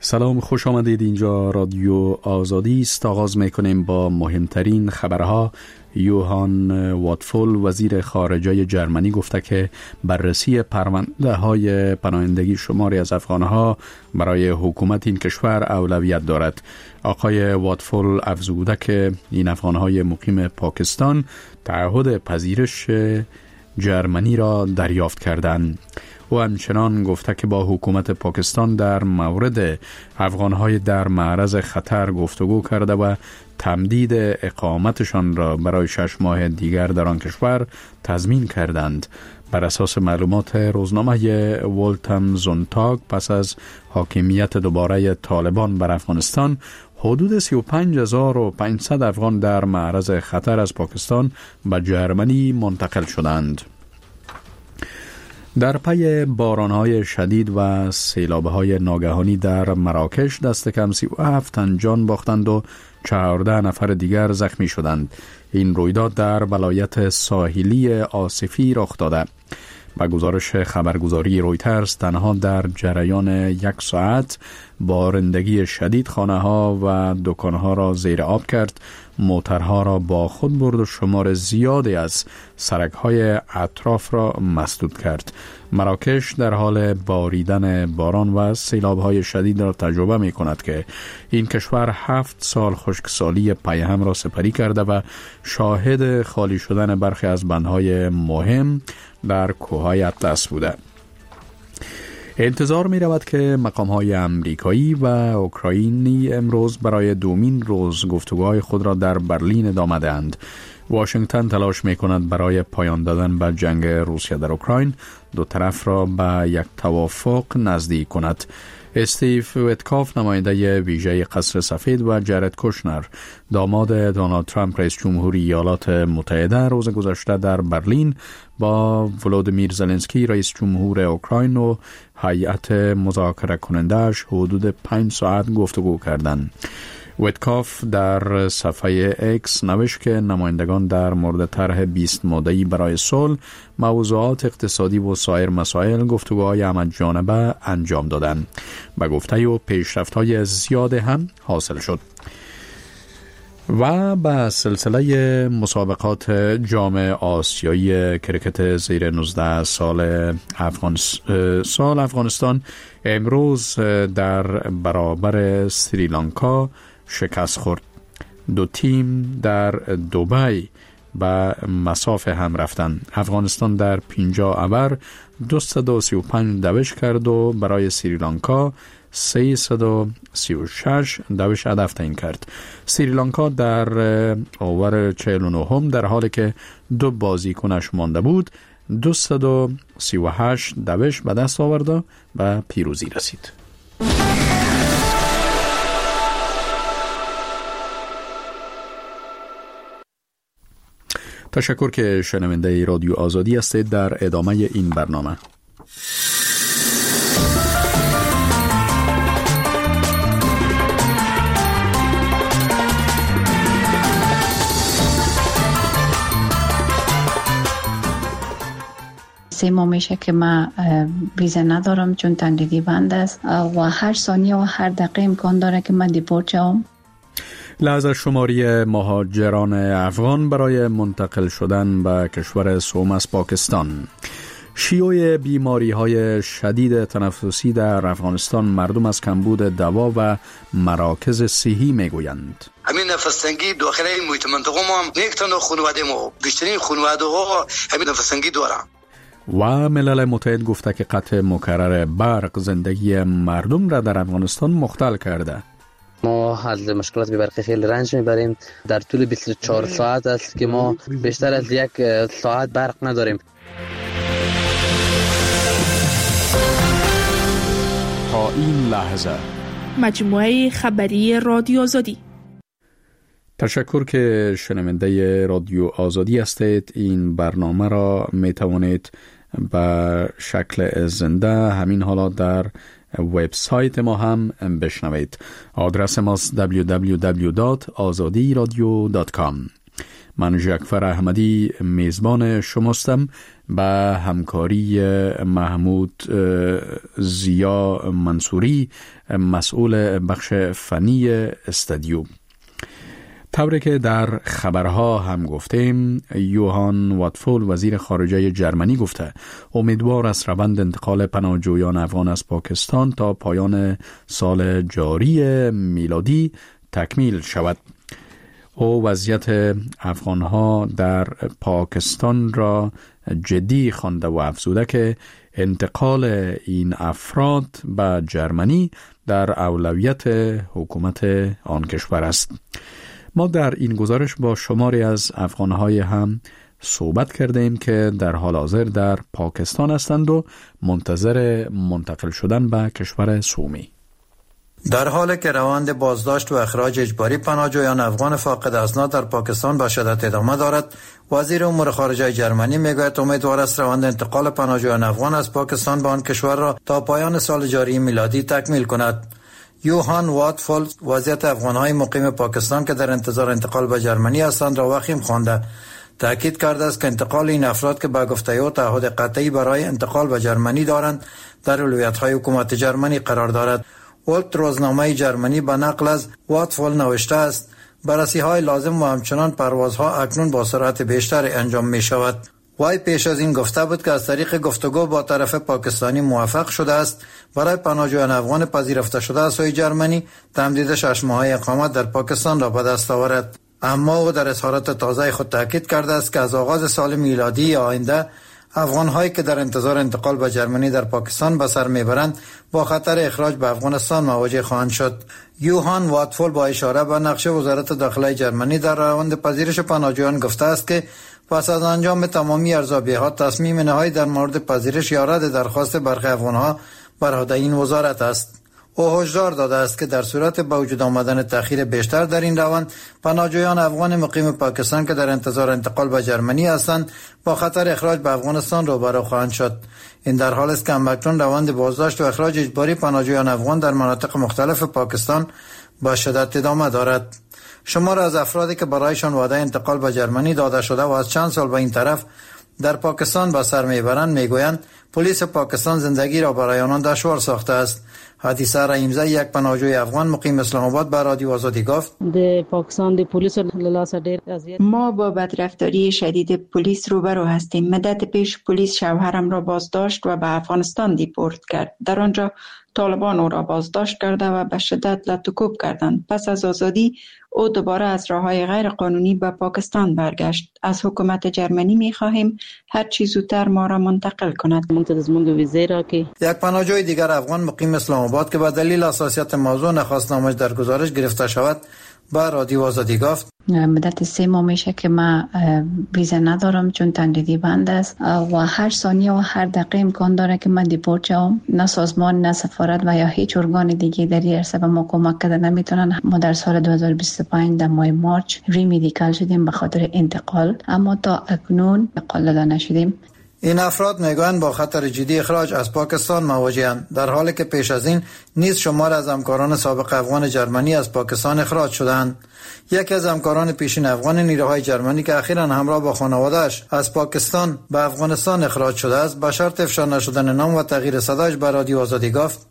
سلام، خوش آمدید. اینجا رادیو آزادی است. آغاز میکنیم با مهمترین خبرها. یوهان واتفول وزیر خارجه جرمنی گفته که بررسی پرونده های پناهندگی شماری از افغانها برای حکومت این کشور اولویت دارد. آقای واتفول افزوده که این افغانهای مقیم پاکستان تعهد پذیرش جرمنی را دریافت کردند. او همچنان گفته که با حکومت پاکستان در مورد افغانهای در معرض خطر گفتگو کرده و تمدید اقامتشان را برای 6 ماه دیگر در آن کشور تضمین کردند. بر اساس معلومات روزنامه ولتم زونتاگ، پس از حاکمیت دوباره طالبان بر افغانستان، حدود 35500 افغان در معرض خطر از پاکستان به جرمنی منتقل شدند. در پی بارانهای شدید و سیلابهای ناگهانی در مراکش دست کم 37 تن جان باختند و 14 نفر دیگر زخمی شدند. این رویداد در ولایت ساحلی آصفی رخ داده. با گزارش خبرگزاری رویترز، تنها در جریان 1 ساعت بارندگی شدید خانه ها و دکان ها را زیر آب کرد، موترها را با خود برد و شمار زیادی از سرک های اطراف را مسدود کرد. مراکش در حال باریدن باران و سیلاب های شدید را تجربه می کند که این کشور 7 سال خشکسالی پیهم را سپری کرده و شاهد خالی شدن برخی از بندهای مهم در کوههای اطلس بوده. انتظار می رود که مقام‌های امریکایی و اوکراینی امروز برای دومین روز گفتگوهای خود را در برلین ادامه دهند. واشنگتن تلاش می کند برای پایان دادن به جنگ روسیه در اوکراین دو طرف را به یک توافق نزدیک کند. استیو ویتکاف، نماینده ویژه قصر سفید، و جارد کوشنر، داماد دونالد ترامپ رئیس جمهوری ایالات متحده، روز گذشته در برلین با ولودیمیر زلنسکی رئیس جمهور اوکراین و هیئت مذاکره کننده‌اش حدود 5 ساعت گفتگو کردند. ویتکاف در صفحه اکس نوشت که نمایندگان در مورد طرح 20 ماده‌ای برای صلح، موضوعات اقتصادی و سایر مسائل گفتگوهای همه‌جانبه انجام دادند. به گفته او پیشرفت‌های زیاد هم حاصل شد. و به سلسله مسابقات جام آسیایی کرکت زیر 19 سال افغانستان امروز در برابر سریلانکا شکست خورد. دو تیم در دبی به مسافه هم رفتند. افغانستان در 50 اوور 235 دوش کرد و برای سریلانکا 336 دوش هدف تعیین کرد. سریلانکا در اوور 49 در حالی که 2 بازیکنش مانده بود 238 دوش به دست آورد و به پیروزی رسید. تشکر که شنونده رادیو آزادی هستید. در ادامه این برنامه سه ماه میشه که من ویزا ندارم چون تنگی بند است و هر ثانیه و هر دقیقه امکان داره که من دیپورت شوم. لحظه شماری مهاجران افغان برای منتقل شدن به کشور سوم از پاکستان. شیوع بیماری‌های شدید تنفسی در افغانستان مردم از کمبود دوا و مراکز صحی میگویند. همین نفس تنگی داخل این محیط منطقه ما هم یک تن خانواده ما بیشترین خانواده ها همین نفس تنگی دارن. و ملل متحد گفته که قطع مکرر برق زندگی مردم را در افغانستان مختل کرده. ما از مشکلات برقی خیلی رنج میبریم. در طول 24 ساعت است که ما بیشتر از 1 ساعت برق نداریم. تا این لحظه مجموعه خبری رادیو آزادی. تشکر که شنونده رادیو آزادی هستید. این برنامه را می توانید به شکل زنده همین حالا در وبسایت ما هم بشنوید. آدرس ماست www.azadiradio.com. من جعفر احمدی میزبان شماستم به همکاری محمود زیا منصوری مسئول بخش فنی استودیو. طوری که در خبرها هم گفتیم، یوهان واتفول وزیر خارجه جرمنی گفته امیدوار است روند انتقال پناهجویان افغان از پاکستان تا پایان سال جاری میلادی تکمیل شود. او وضعیت افغانها در پاکستان را جدی خوانده و افزوده که انتقال این افراد به جرمنی در اولویت حکومت آن کشور است. ما در این گزارش با شماری از افغانهای هم صحبت کردیم که در حال حاضر در پاکستان هستند و منتظر منتقل شدن به کشور سومی. در حالی که روند بازداشت و اخراج اجباری پناهجویان افغان فاقد اسناد در پاکستان به شدت ادامه دارد، وزیر امور خارجه جرمنی میگوید امیدوار است روند انتقال پناهجویان افغان از پاکستان به آن کشور را تا پایان سال جاری میلادی تکمیل کند. یوهان واتفول وضعیت افغانهای مقیم پاکستان که در انتظار انتقال به جرمنی هستند را وخیم خوانده. تأکید کرده است که انتقال این افراد که به گفته او تعهد قطعی برای انتقال به جرمنی دارند در اولویت‌های حکومت جرمنی قرار دارد. ولت روزنامه جرمنی به نقل از واتفول نوشته است بررسی‌های لازم و همچنان پروازها اکنون با سرعت بیشتر انجام می شود. وی پیش از این گفته بود که از طریق گفتگو با طرف پاکستانی موافق شده است برای پناهجویان افغان پذیرفته شده از سوی جرمنی تمدید 6 ماهه اقامت در پاکستان را به دست آورد. اما او در اظهارات تازه خود تاکید کرده است که از آغاز سال میلادی آینده افغان‌هایی که در انتظار انتقال به جرمنی در پاکستان به سر میبرند با خطر اخراج به افغانستان مواجه خواهند شد. یوهان واتفول با اشاره به نقش وزارت داخله جرمنی در روند پذیرش پناهجویان گفته است که پس از انجام تمامی ارزیابی‌ها تصمیم نهایی در مورد پذیرش یا رد درخواست برخی افغان‌ها بر عهده این وزارت است. او هشدار داده است که در صورت به وجود آمدن تأخیر بیشتر در این روند، پناهجویان افغان مقیم پاکستان که در انتظار انتقال به جرمنی هستند با خطر اخراج به افغانستان روبرو خواهند شد. این در حالی است که همکنون روند بازداشت و اخراج اجباری پناهجویان افغان در مناطق مختلف پاکستان با شدت ادامه دارد. شمار از افرادی که برایشان وعده انتقال به جرمنی داده شده و از چند سال به این طرف در پاکستان به سر میبرند میگویند پلیس پاکستان زندگی را برای آنان دشوار ساخته است. حدیثه رحیمزه یک پناهجوی افغان مقیم اسلام آباد به رادیو آزادی گفت ما با بدرفتاری شدید پلیس روبرو هستیم. مدت پیش پلیس شوهرم را بازداشت و به افغانستان دیپورت کرد. در آنجا طالبان او را بازداشت کرده و به شدت لطوکوب کردند. پس از آزادی او دوباره از راه‌های غیر قانونی به پاکستان برگشت. از حکومت جرمنی می‌خواهیم هر چه زودتر ما را منتقل کند. یک پناهجوی دیگر افغان مقیم اسلام آباد که به دلیل حساسیت موضوع نخواست نامش در گزارش گرفته شود به رادیو آزادی گفت مدت 3 ماه میشه که من ویزا ندارم چون تمدیدی بند است و هر ثانیه و هر دقیقه امکان داره که من دیپورت شوم. نه سازمان نه سفارت و یا هیچ ارگان دیگه در این عرصه به ما کمک کرده نمیتونن. ما در سال 2025 در ماه مارچ ریمیدیکال شدیم به خاطر انتقال، اما تا اکنون انتقال داده نشدیم. این افراد میگویند با خطر جدی اخراج از پاکستان مواجه‌اند، در حالی که پیش از این نیز شمار از همکاران سابق افغان جرمنی از پاکستان اخراج شدند. یکی از همکاران پیشین افغان نیروهای جرمنی که اخیراً همراه با خانواده‌اش از پاکستان به افغانستان اخراج شده است به شرط افشا نشدن نام و تغییر صدایش به رادیو آزادی گفت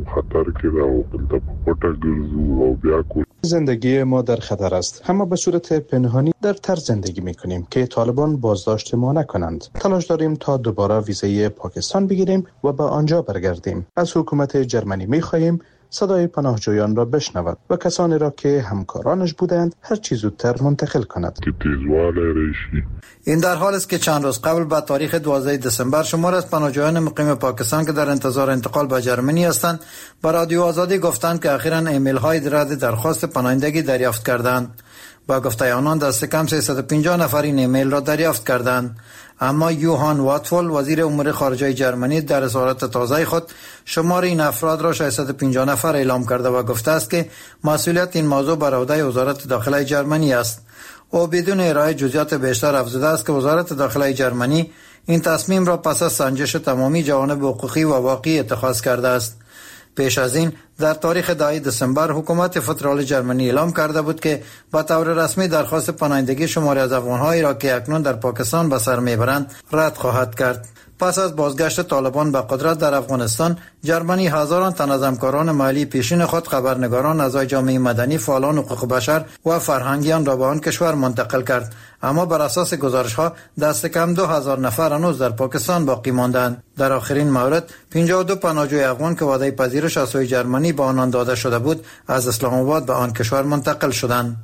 زندگی ما در خطر است، اما به صورت پنهانی در طرز زندگی میکنیم که طالبان بازداشت ما نکنند. تلاش داریم تا دوباره ویزای پاکستان بگیریم و به آنجا برگردیم. از حکومت جرمنی میخواهیم صدای پناهجویان را بشنود و کسانی را که همکارانش بودند هر چه زودتر منتقل کند. این در حال است که چند روز قبل به تاریخ 12 دسامبر شمار از پناهجویان مقیم پاکستان که در انتظار انتقال به جرمنی هستند به رادیو آزادی گفتند که اخیراً ایمیل های رد درخواست پناهندگی دریافت کردند. با گفته آنان دست کم 350 نفر این ایمیل را دریافت کردند. اما یوهان واتفول وزیر امور خارجه جرمنی در اظهارات تازه خود شمار این افراد را 650 نفر اعلام کرده و گفته است که مسئولیت این موضوع بر عهده وزارت داخله جرمنی است. او بدون ارائه جزئیات بیشتر افزوده است که وزارت داخله جرمنی این تصمیم را پس از سنجش تمامی جوانب حقوقی و واقعی اتخاذ کرده است. پیش از این در تاریخ 10 دسامبر حکومت فدرال جرمنی اعلام کرده بود که با طور رسمی درخواست پناهندگی شماری از افغان‌هایی را که اکنون در پاکستان به سر میبرند رد خواهد کرد. پس از بازگشت طالبان به قدرت در افغانستان، جرمنی هزاران تن از همکاران محلی پیشین خود، خبرنگاران، اعضای جامعه مدنی، فعالان حقوق بشر و فرهنگیان را به آن کشور منتقل کرد. اما بر اساس گزارش‌ها دست کم 2000 نفر هنوز در پاکستان باقی ماندند. در آخرین مورد 52 پناهجوی افغان که وعده پذیرش از سوی جرمنی به آنان داده شده بود، از اسلام آباد به آن کشور منتقل شدند.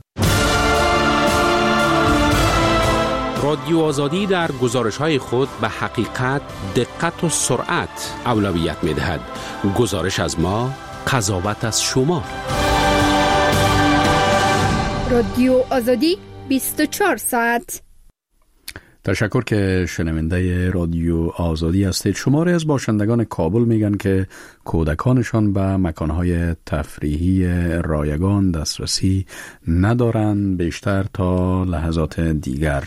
رادیو آزادی در گزارش‌های خود به حقیقت، دقت و سرعت اولویت می‌دهد. گزارش از ما، قضاوت از شما. رادیو آزادی 24 ساعت. تشکر که شنونده رادیو آزادی هستید. شماری از باشندگان کابل میگن که کودکانشان به مکانهای تفریحی رایگان دسترسی ندارند بیشتر تا لحظات دیگر.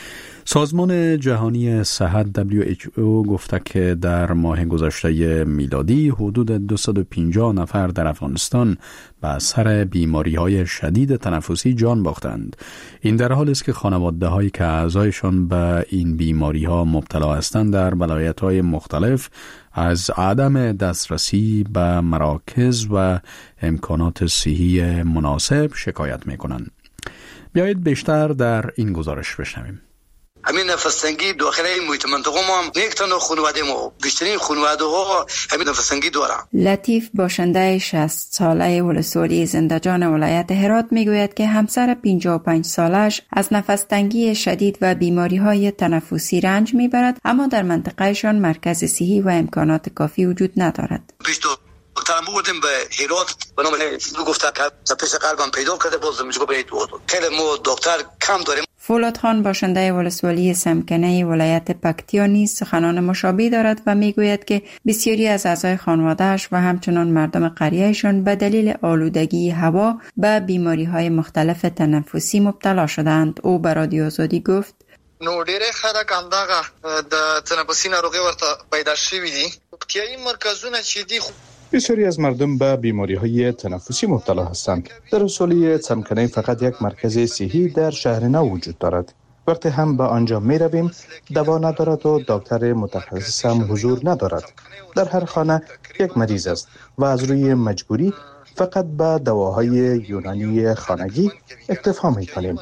سازمان جهانی صحت WHO گفته که در ماه گذشته میلادی حدود 250 نفر در افغانستان به اثر بیماری‌های شدید تنفسی جان باختند. این در حالی است که خانواده‌هایی که اعضایشان به این بیماری‌ها مبتلا هستند در ولایت‌های مختلف از عدم دسترسی به مراکز و امکانات صحی مناسب شکایت می‌کنند. بیایید بیشتر در این گزارش بشنویم. همین نفس‌تنگی داخل این محیط منطقه ما هم یک تن خانواده ما بیشترین خانواده ها همین نفس‌تنگی دارن. لطیف باشنده 60 ساله ولسوالی زنده‌جان ولایت هرات میگوید که همسر 55 سالش از نفس‌تنگی شدید و بیماری‌های تنفسی رنج میبرد، اما در منطقهشان مرکز صحی و امکانات کافی وجود ندارد. دکترم بودیم به هرات به نام گفته که تپش قلبم پیدا کرده، باز میگه برید بود. خیلی ما دکتر کم داریم. فولاد خان باشنده ولسوالی سمکنه ولایت پکتیا نیز سخنان مشابه دارد و میگوید که بسیاری از اعضای خانواده‌اش و همچنان مردم قریه‌شان به دلیل آلودگی هوا به بیماری‌های مختلف تنفسی مبتلا شدند. او به رادیو آزادی گفت: نو ډېر خلک همدغه د تنفسي ناروغي ورته پیدا شوي دي. پکتیایي مرکزونه چې دي بسیاری از مردم به بیماری‌های تنفسی مبتلا هستند. در ولسوالی سمکنه فقط یک مرکز صحی در شهر نو وجود دارد. وقتی هم به آنجا می رویم دوا ندارد و دکتر متخصص هم حضور ندارد. در هر خانه یک مریض است و از روی مجبوری فقط به دواهای یونانی خانگی اکتفا می کنیم.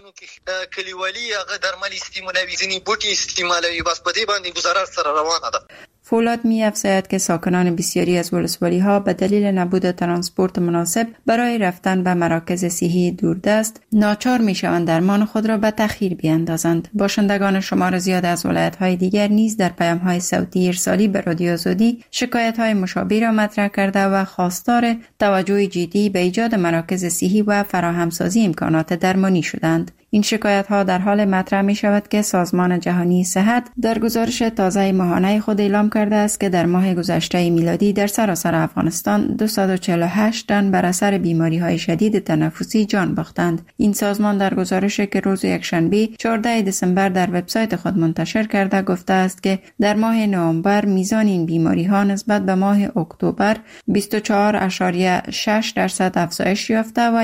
کلیوالی هغه درمل استعمالوي، ځینې بوټي استعمالوي، بس په دې باندې گزاره سره روانه ده. فولاد می افزاید که ساکنان بسیاری از ولسوالی ها به دلیل نبود ترانسپورت مناسب برای رفتن به مراکز صحی دوردست ناچار می شوند درمان خود را به تأخیر بیاندازند. باشندگان شمار زیاد از ولایت های دیگر نیز در پیام های صوتی ارسالی به رادیو آزادی شکایت های مشابه را مطرح کرده و خواستار توجه جدی به ایجاد مراکز صحی و فراهمسازی امکانات درمانی شدند. این شکایت ها در حال مطرح می شود که سازمان جهانی صحت در گزارش تازه ماهانه خود اعلام کرده است که در ماه گذشته میلادی در سراسر افغانستان 248 تن بر اثر بیماری های شدید تنفسی جان باختند. این سازمان در گزارشی که روز یکشنبه 14 دسامبر در وبسایت خود منتشر کرده گفته است که در ماه نوامبر میزان این بیماری ها نسبت به ماه اکتبر 24.6% افزایش یافته و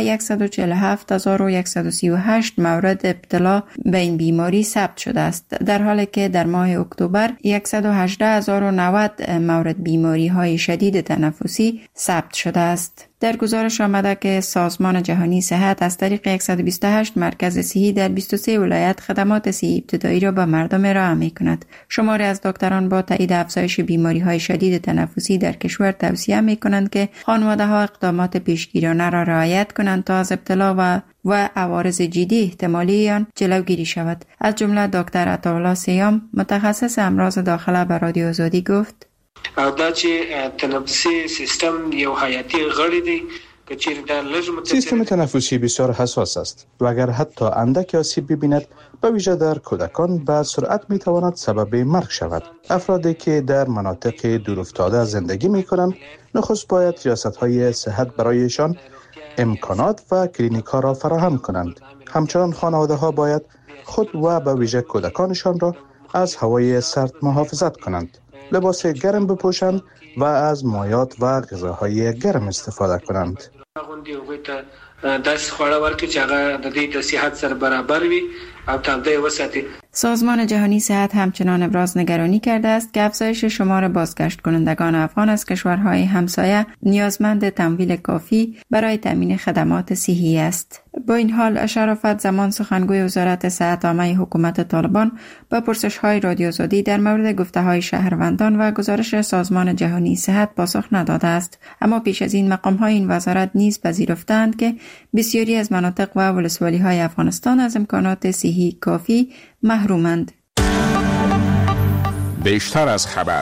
147138 مورد ابتلا به این بیماری ثبت شده است، در حالی که در ماه اکتبر 118090 مورد بیماری های شدید تنفسی ثبت شده است. در گزارش آمده که سازمان جهانی صحت از طریق 128 مرکز صحی در 23 ولایت خدمات صحی ابتدایی را به مردم ارائه می‌کند. شماری از دکتران با تایید افزایش بیماری‌های شدید تنفسی در کشور توصیه می‌کنند که خانواده‌ها اقدامات پیشگیرانه را رعایت کنند تا از ابتلا و عوارض جدی احتمالی آن جلوگیری شود. از جمله دکتر عطاالله سیام متخصص امراض داخله به رادیو آزادی گفت: دا چې تنفسي سیستم یو حیاتي غړی دی. سیستم تنفسی بسیار حساس است و اگر حتی اندک آسیب ببیند به ویژه در کودکان به سرعت میتواند سبب مرگ شود. افرادی که در مناطق دورافتاده زندگی میکنند نخست باید ریاست‌های صحت برایشان امکانات و کلینیک‌ها را فراهم کنند. همچنان خانواده‌ها باید خود و به ویژه کودکانشان را از هوای سرد محافظت کنند. لباس گرم بپوشند و از مایات و غذاهای گرم استفاده کنند. داس خوړه ورکړي چې هغه د دې د صحت سره برابر وي او تغذیه وساتي. سازمان جهانی صحت همچنان ابراز نگرانی کرده است که افزایش شمار بازگشت کنندگان افغان از کشورهای همسایه نیازمند تمویل کافی برای تامین خدمات صحی است. با این حال شرافت زمان سخنگوی وزارت صحت عامه حکومت طالبان با پرسش‌های رادیو آزادی در مورد گفته‌های شهروندان و گزارش سازمان جهانی صحت پاسخ نداده است، اما پیش از این مقام‌های این وزارت نیز پذیرفتند که بسیاری از مناطق و ولسوالی‌های افغانستان از امکانات صحی کافی محرومند. بیشتر از خبر.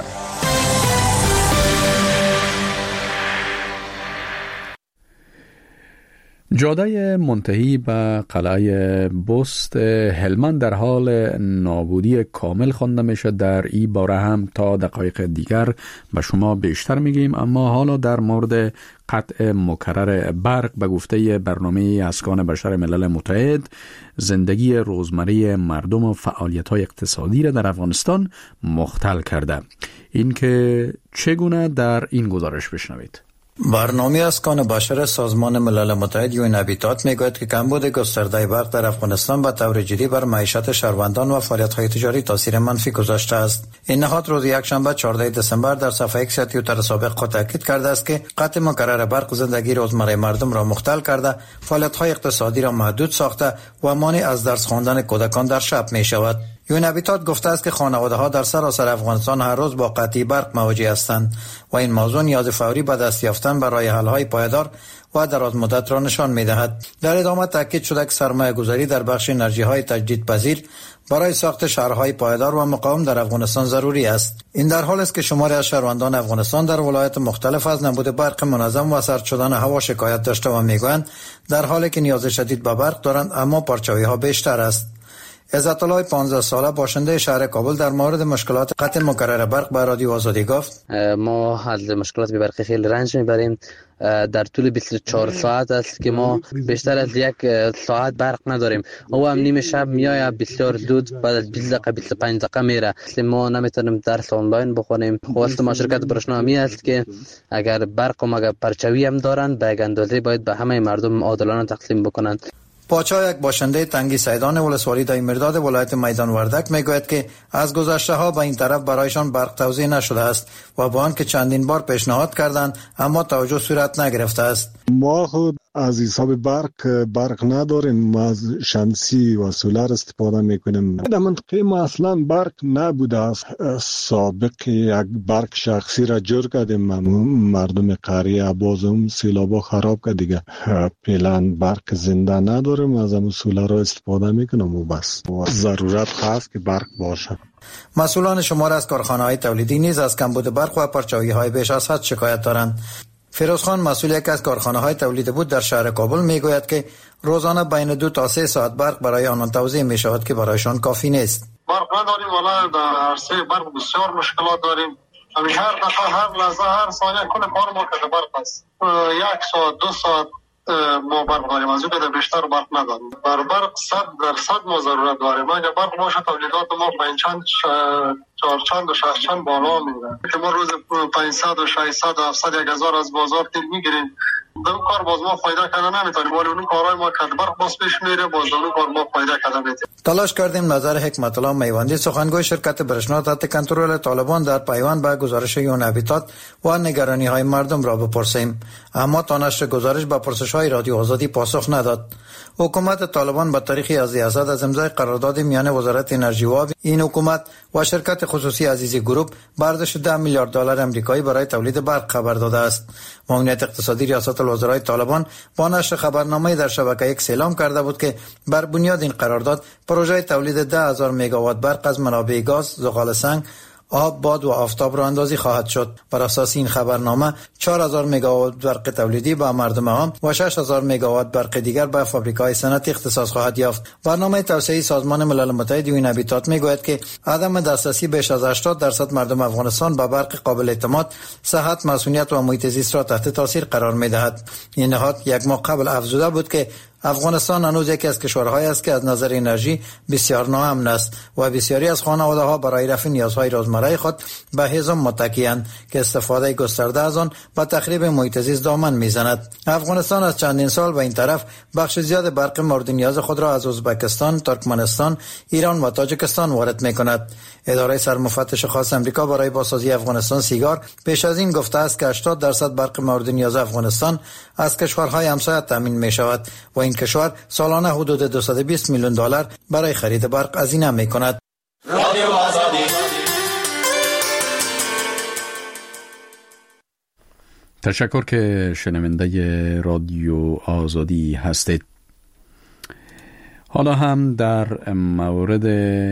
جاده منتهی به قلعه بست هلمند در حال نابودی کامل خوانده میشه. در این باره هم تا دقایق دیگر به شما بیشتر میگیم، اما حالا در مورد قطع مکرر برق به گفته برنامه اسکان بشر ملل متحد زندگی روزمره مردم و فعالیت‌های اقتصادی را در افغانستان مختل کرده. این که چگونه در این گزارش بشنوید. برنامه اسکان بشر سازمان ملل متحد یون هابیتات میگوید که کمبود گسترده برق در افغانستان به طور جدی بر معیشت شهروندان و فعالیت‌های تجاری تاثیر منفی گذاشته است. این نهاد روز یکشنبه 14 دسامبر در صفحه ایکس توییتر سابق خود تاکید کرده است که قطع مکرر برق زندگی روزمره مردم را مختل کرده، فعالیت‌های اقتصادی را محدود ساخته و مانع از درس خواندن کودکان در شب می‌شود. یون هابیتات گفته است که خانواده‌ها در سراسر افغانستان هر روز با قطعی برق مواجه هستند و این موضوع نیاز فوری به دست یافتن برای حل‌های پایدار و دراز مدت را نشان می‌دهد. در ادامه تاکید شده که سرمایه‌گذاری در بخش انرژی‌های تجدیدپذیر برای ساخت شهرهای پایدار و مقاوم در افغانستان ضروری است. این در حالی است که شماری از شهروندان افغانستان در ولایات مختلف از نبود برق منظم و سرد شدن هوا شکایت داشته و میگویند در حالی که نیاز شدید به برق دارند اما پرچاوی‌ها بیشتر است. عزت الله 15 ساله باشنده شهر کابل در مورد مشکلات قطع مکرر برق به رادیو آزادی گفت: ما از مشکلات برقی خیلی رنج میبریم. در طول 24 ساعت است که ما بیشتر از یک ساعت برق نداریم. او هم نیم شب میاد بسیار زود، بعد از 20 دقیقه 25 دقیقه میره. ما نمیتونیم درس آنلاین بخونیم. خواست ما شرکت برشنامی است که اگر برق و مگه پرچاوی هم دارن به یک اندازه باید به همه مردم عادلانه تقسیم بکنند. پاچا یک باشنده تنگی سیدان ولسوالی دای مرداد ولایت میدان وردک میگوید که از گذشته ها به این طرف برایشان برق توزیع نشده است و با آنکه چندین بار پیشنهاد کردند اما توجه صورت نگرفته است. ما خود از حساب برق نداریم، ما از شمسی و سولار استفاده میکنیم. در منطقه ما اصلا برق نبوده است. سابق یک برق شخصی را جور کردیم، مردم قریه باز اون سیلابا خراب کرد دیگه. فعلا برق زنده نداریم، از اون سولار را استفاده میکنم و بس. و ضرورت هست که برق باشه. مسئولان شمار از کارخانه‌های تولیدی نیز از کمبود برق و پرچاوی‌های بیش از حد شکایت دارند. فیروزخان مسئول یک از کارخانه‌های تولید بود در شهر کابل میگوید که روزانه بین 2 تا 3 ساعت برق برای آنان توزیع می شود که برایشان کافی نیست. برق نداریم، والا در عرصه برق بسیار مشکلات داریم. هر دقیقه، هر لحظه، هر ثانیه کل کار ما که برق است. 1 ساعت 2 ساعت ما برق داریم، از اون بیشتر برق نداریم. بر برق 100% ما ضرورت داریم. اگر برق باشه تولیدات ما پنجچند چهارچند و ششچند بالا میره که ما روز 500 و 600 و 700 1000 از بازار تیل میگیریم. دو کار باز ما فایده کنه نمیتونیم، ولی اون کارهای ما که برق باز پیش میره باز اون کار ما فایده کنه نمیتونیم. تلاش کردیم نظر حکمت الله میوندی سخنگوی شرکت برشنا تحت کنترل طالبان در پیوند به گزارش یون هابیتات و نگرانی های مردم را بپرسیم، اما تا نشر گزارش به پرسش های رادیو آزادی پاسخ نداد. حکومت طالبان با تاریخی از ریاست از امضای قرارداد میان وزارت انرژی و این حکومت و شرکت خصوصی عزیزی گروپ برداشت 10 میلیارد دلار آمریکایی برای تولید برق خبر داده است. معاونیت اقتصادی ریاست الوزرای طالبان با نشر خبرنامه در شبکه ایکس اعلام کرده بود که بر بنیاد این قرارداد پروژه تولید 10,000 مگاوات برق از منابع گاز، زغال سنگ، آب، باد و آفتاب راه اندازی خواهد شد. بر اساس این خبرنامه 4,000 مگاوات برق تولیدی به مردم عام و 6,000 مگاوات برق دیگر به فابریکه‌های صنعتی اختصاص خواهد یافت. برنامه توسعه سازمان ملل متحد یون هابیتات میگوید که عدم دسترسی بیش از 80% مردم افغانستان به برق قابل اعتماد، صحت، مسئولیت و محیط زیست را تحت تاثیر قرار می‌دهد. این نهاد یک ماه قبل افزوده بود که افغانستان هنوز یکی از کشورهایی است که از نظر انرژی بسیار ناامن است و بسیاری از خانواده‌ها برای رفع نیازهای روزمره خود به هیزم متکی‌اند که استفاده گسترده از آن به تخریب محیط زیست دامن می‌زند. افغانستان از چندین سال به این طرف بخش زیاد برق مورد نیاز خود را از ازبکستان، ترکمنستان، ایران و تاجیکستان وارد می‌کند. اداره سرمفتش خاص امریکا برای بازسازی افغانستان سیگار پیش از این گفته است که 80% برق مورد نیاز افغانستان از کشورهای همسایه تامین می‌شود و این کشور سالانه حدود 220 میلیون دلار برای خرید برق هزینه می‌کند. رادیو آزادی. تشکر که شنونده رادیو آزادی هستید. حالا هم در مورد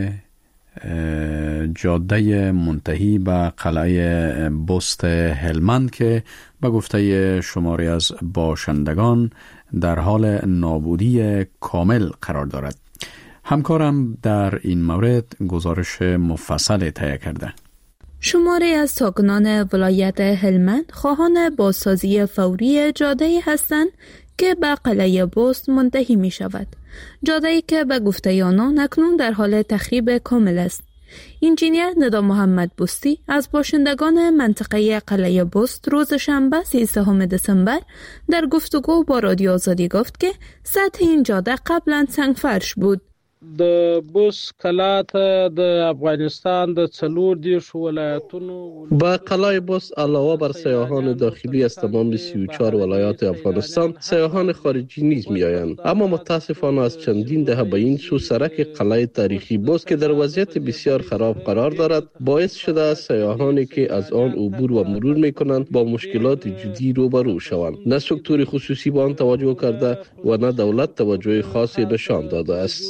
جاده منتهی به قلعه بست هلمند که به گفته شماری از باشندگان در حال نابودی کامل قرار دارد. همکارم در این مورد گزارش مفصل تهیه کرده. شماری از ساکنان ولایت هلمند خواهان بازسازی فوری جاده‌ای هستند که به قلعه بست منتهی می شود. جاده‌ای که به گفته آنان اکنون در حال تخریب کامل است. انجینیر ندا محمد بستی از باشندگان منطقه قلعه بست روز شنبه 13 دسامبر در گفتگو با رادیو آزادی گفت که سطح این جاده قبلا سنگفرش بود. د بوس کلات د افغانستان د 14 ولایتونو با قلعه بوس علاوه بر سیاحان داخلی از تمام 34 ولایات افغانستان سیاحان خارجی نیز میآیند، اما متاسفانه از چندین دهه به این سو سرک قلعه تاریخی بوس که در وضعیت بسیار خراب قرار دارد باعث شده است سیاحانی که از آن عبور و مرور میکنند با مشکلات جدی روبرو شوند. نه سکتور خصوصی به آن توجه کرده و نه دولت توجه خاصی نشان داده است.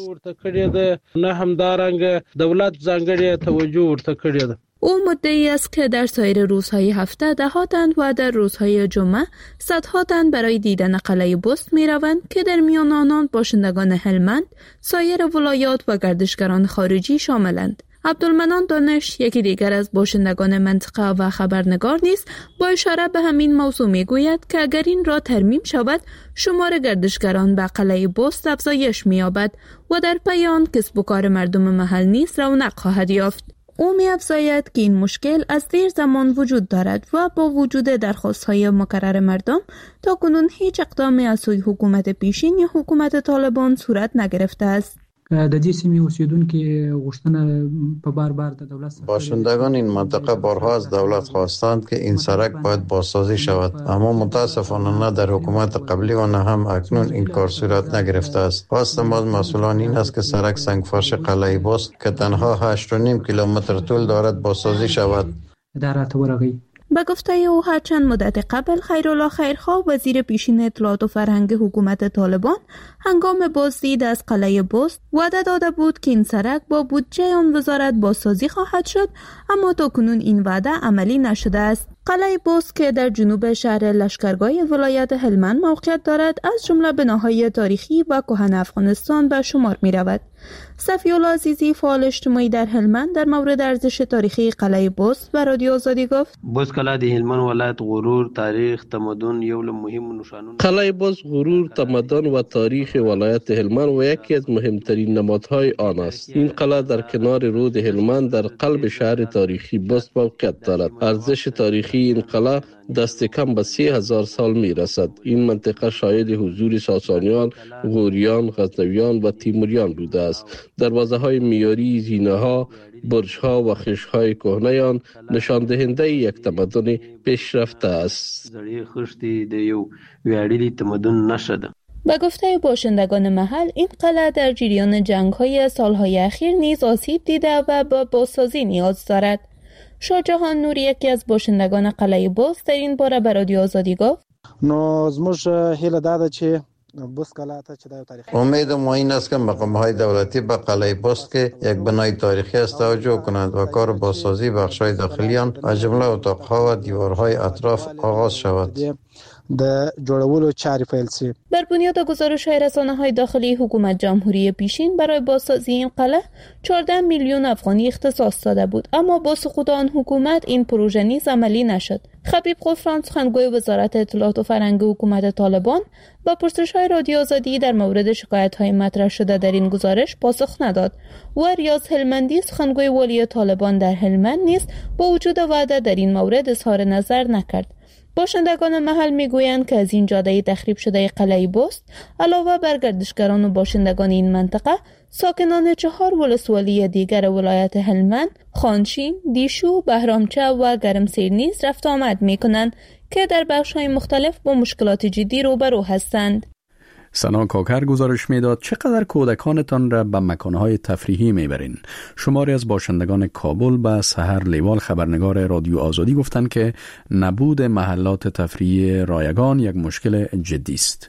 نه هم دارنگ دولت ځانګړې توجه ورته کړې ده. او مدعی است که در سایر روزهای هفته دهاتند و در روزهای جمعه صدهاتند برای دیدن قلعه بست می روند که در میان آنان باشندگان هلمند، سایر ولایات و گردشگران خارجی شاملند. عبدالمنان دانش یکی دیگر از باشندگان منطقه و خبرنگار نیز با اشاره به همین موضوع می گوید که اگر این را ترمیم شود شمار گردشگران به قلعه بست افزایش می یابد و در پی آن کسب و کار مردم محل نیز رونق خواهد یافت. او می افزاید که این مشکل از دیر زمان وجود دارد و با وجود درخواست‌های مکرر مردم تا کنون هیچ اقدامی از سوی حکومت پیشین یا حکومت طالبان صورت نگرفته است. د دې سیمې اوسیدونکو غوښتنه په بار د دولت باشندگان این منطقه بارها از دولت خواستند که این سرک باید بازسازی شود، اما متاسفانه نه در حکومت قبلی و نه هم اکنون این کار صورت نگرفته است. خواست ما از مسئولان این است که سرک سنگفرش قلعه بست که تنها 8.5 کیلومتر طول دارد بازسازی شود. به گفته او چند مدت قبل خیرالله خیرخواه وزیر پیشین اطلاعات و فرهنگ حکومت طالبان هنگام بازدید از قلعه بست وعده داده بود که این سرک با بودجه آن وزارت بازسازی خواهد شد، اما تاکنون این وعده عملی نشده است. قلعه بست که در جنوب شهر لشکرگاه ولایت هلمند موقعیت دارد از جمله بناهای تاریخی و کهن افغانستان به شمار می رود. صفی‌الله عزیزی فعال اجتماعی در هلمند در مورد ارزش تاریخی قلعه بست و رادیو آزادی گفت: بست قلعه د هلمند ولایت غرور، تاریخ، تمدن یو له مهم نشانونه. قلعه بست غرور، تمدن و تاریخ ولایت هلمند و یکی از مهمترین نمادهای آن است. این قلعه در کنار رود هلمند در قلب شهر تاریخی بست موقعیت دارد. ارزش تاریخی این قلعه دست کم به 30,000 سال می رسد. این منطقه شاهد حضور ساسانیان، غوریان، غزنویان و تیموریان بوده است. دروازه های میاری، زینه ها، برج ها و خش های کهنه آن نشان دهنده یک تمدن پیشرفته است. خشتی د یو ویاړلي تمدن نشه ده. به گفته باشندگان محل این قلعه در جریان جنگ های سالهای اخیر نیز آسیب دیده و به بازسازی نیاز دارد. شاهجهان نوری یکی از باشندگان قلعه بست در این باره به رادیو آزادی گفت: نو زموږ هیله دا ده چې امید ما این است که مقام‌های دولتی به قلعه بست که یک بنای تاریخی است توجه کنند و کار بازسازی بخش‌های داخلی آن از جمله اتاق‌ها و دیوارهای اطراف آغاز شود. د جوړولو چارې پیل شي. بر بنیاد گزارش‌های رسانه‌های داخلی حکومت جمهوری پیشین برای بازسازی این قلعه 14 میلیون افغانی اختصاص داده بود، اما با سقوط آن حکومت این پروژه نیز عملی نشد. خبیب غفران سخنگوی وزارت اطلاعات و فرهنگ حکومت طالبان با پرسش‌های رادیو آزادی در مورد شکایت‌های مطرح شده در این گزارش پاسخ نداد و ریاض هلمندی سخنگوی والی طالبان در هلمند نیز با وجود وعده در این مورد اظهار نظر نکرد. باشندگان محل میگویند که از این جاده تخریب شده قلعه بست علاوه بر گردشگران و باشندگان این منطقه، ساکنان 4 ولسوالی دیگر ولایت هلمند، خانشین، دیشو، بهرامچه و گرمسیر نیز رفت آمد میکنند که در بخش‌های مختلف با مشکلات جدی روبرو هستند. سنا کاکر گزارش میداد چقدر کودکانتان را به مکانهای تفریحی میبرین؟ شماری از باشندگان کابل به سحر لیوال خبرنگار رادیو آزادی گفتند که نبود محلات تفریحی رایگان یک مشکل جدی است.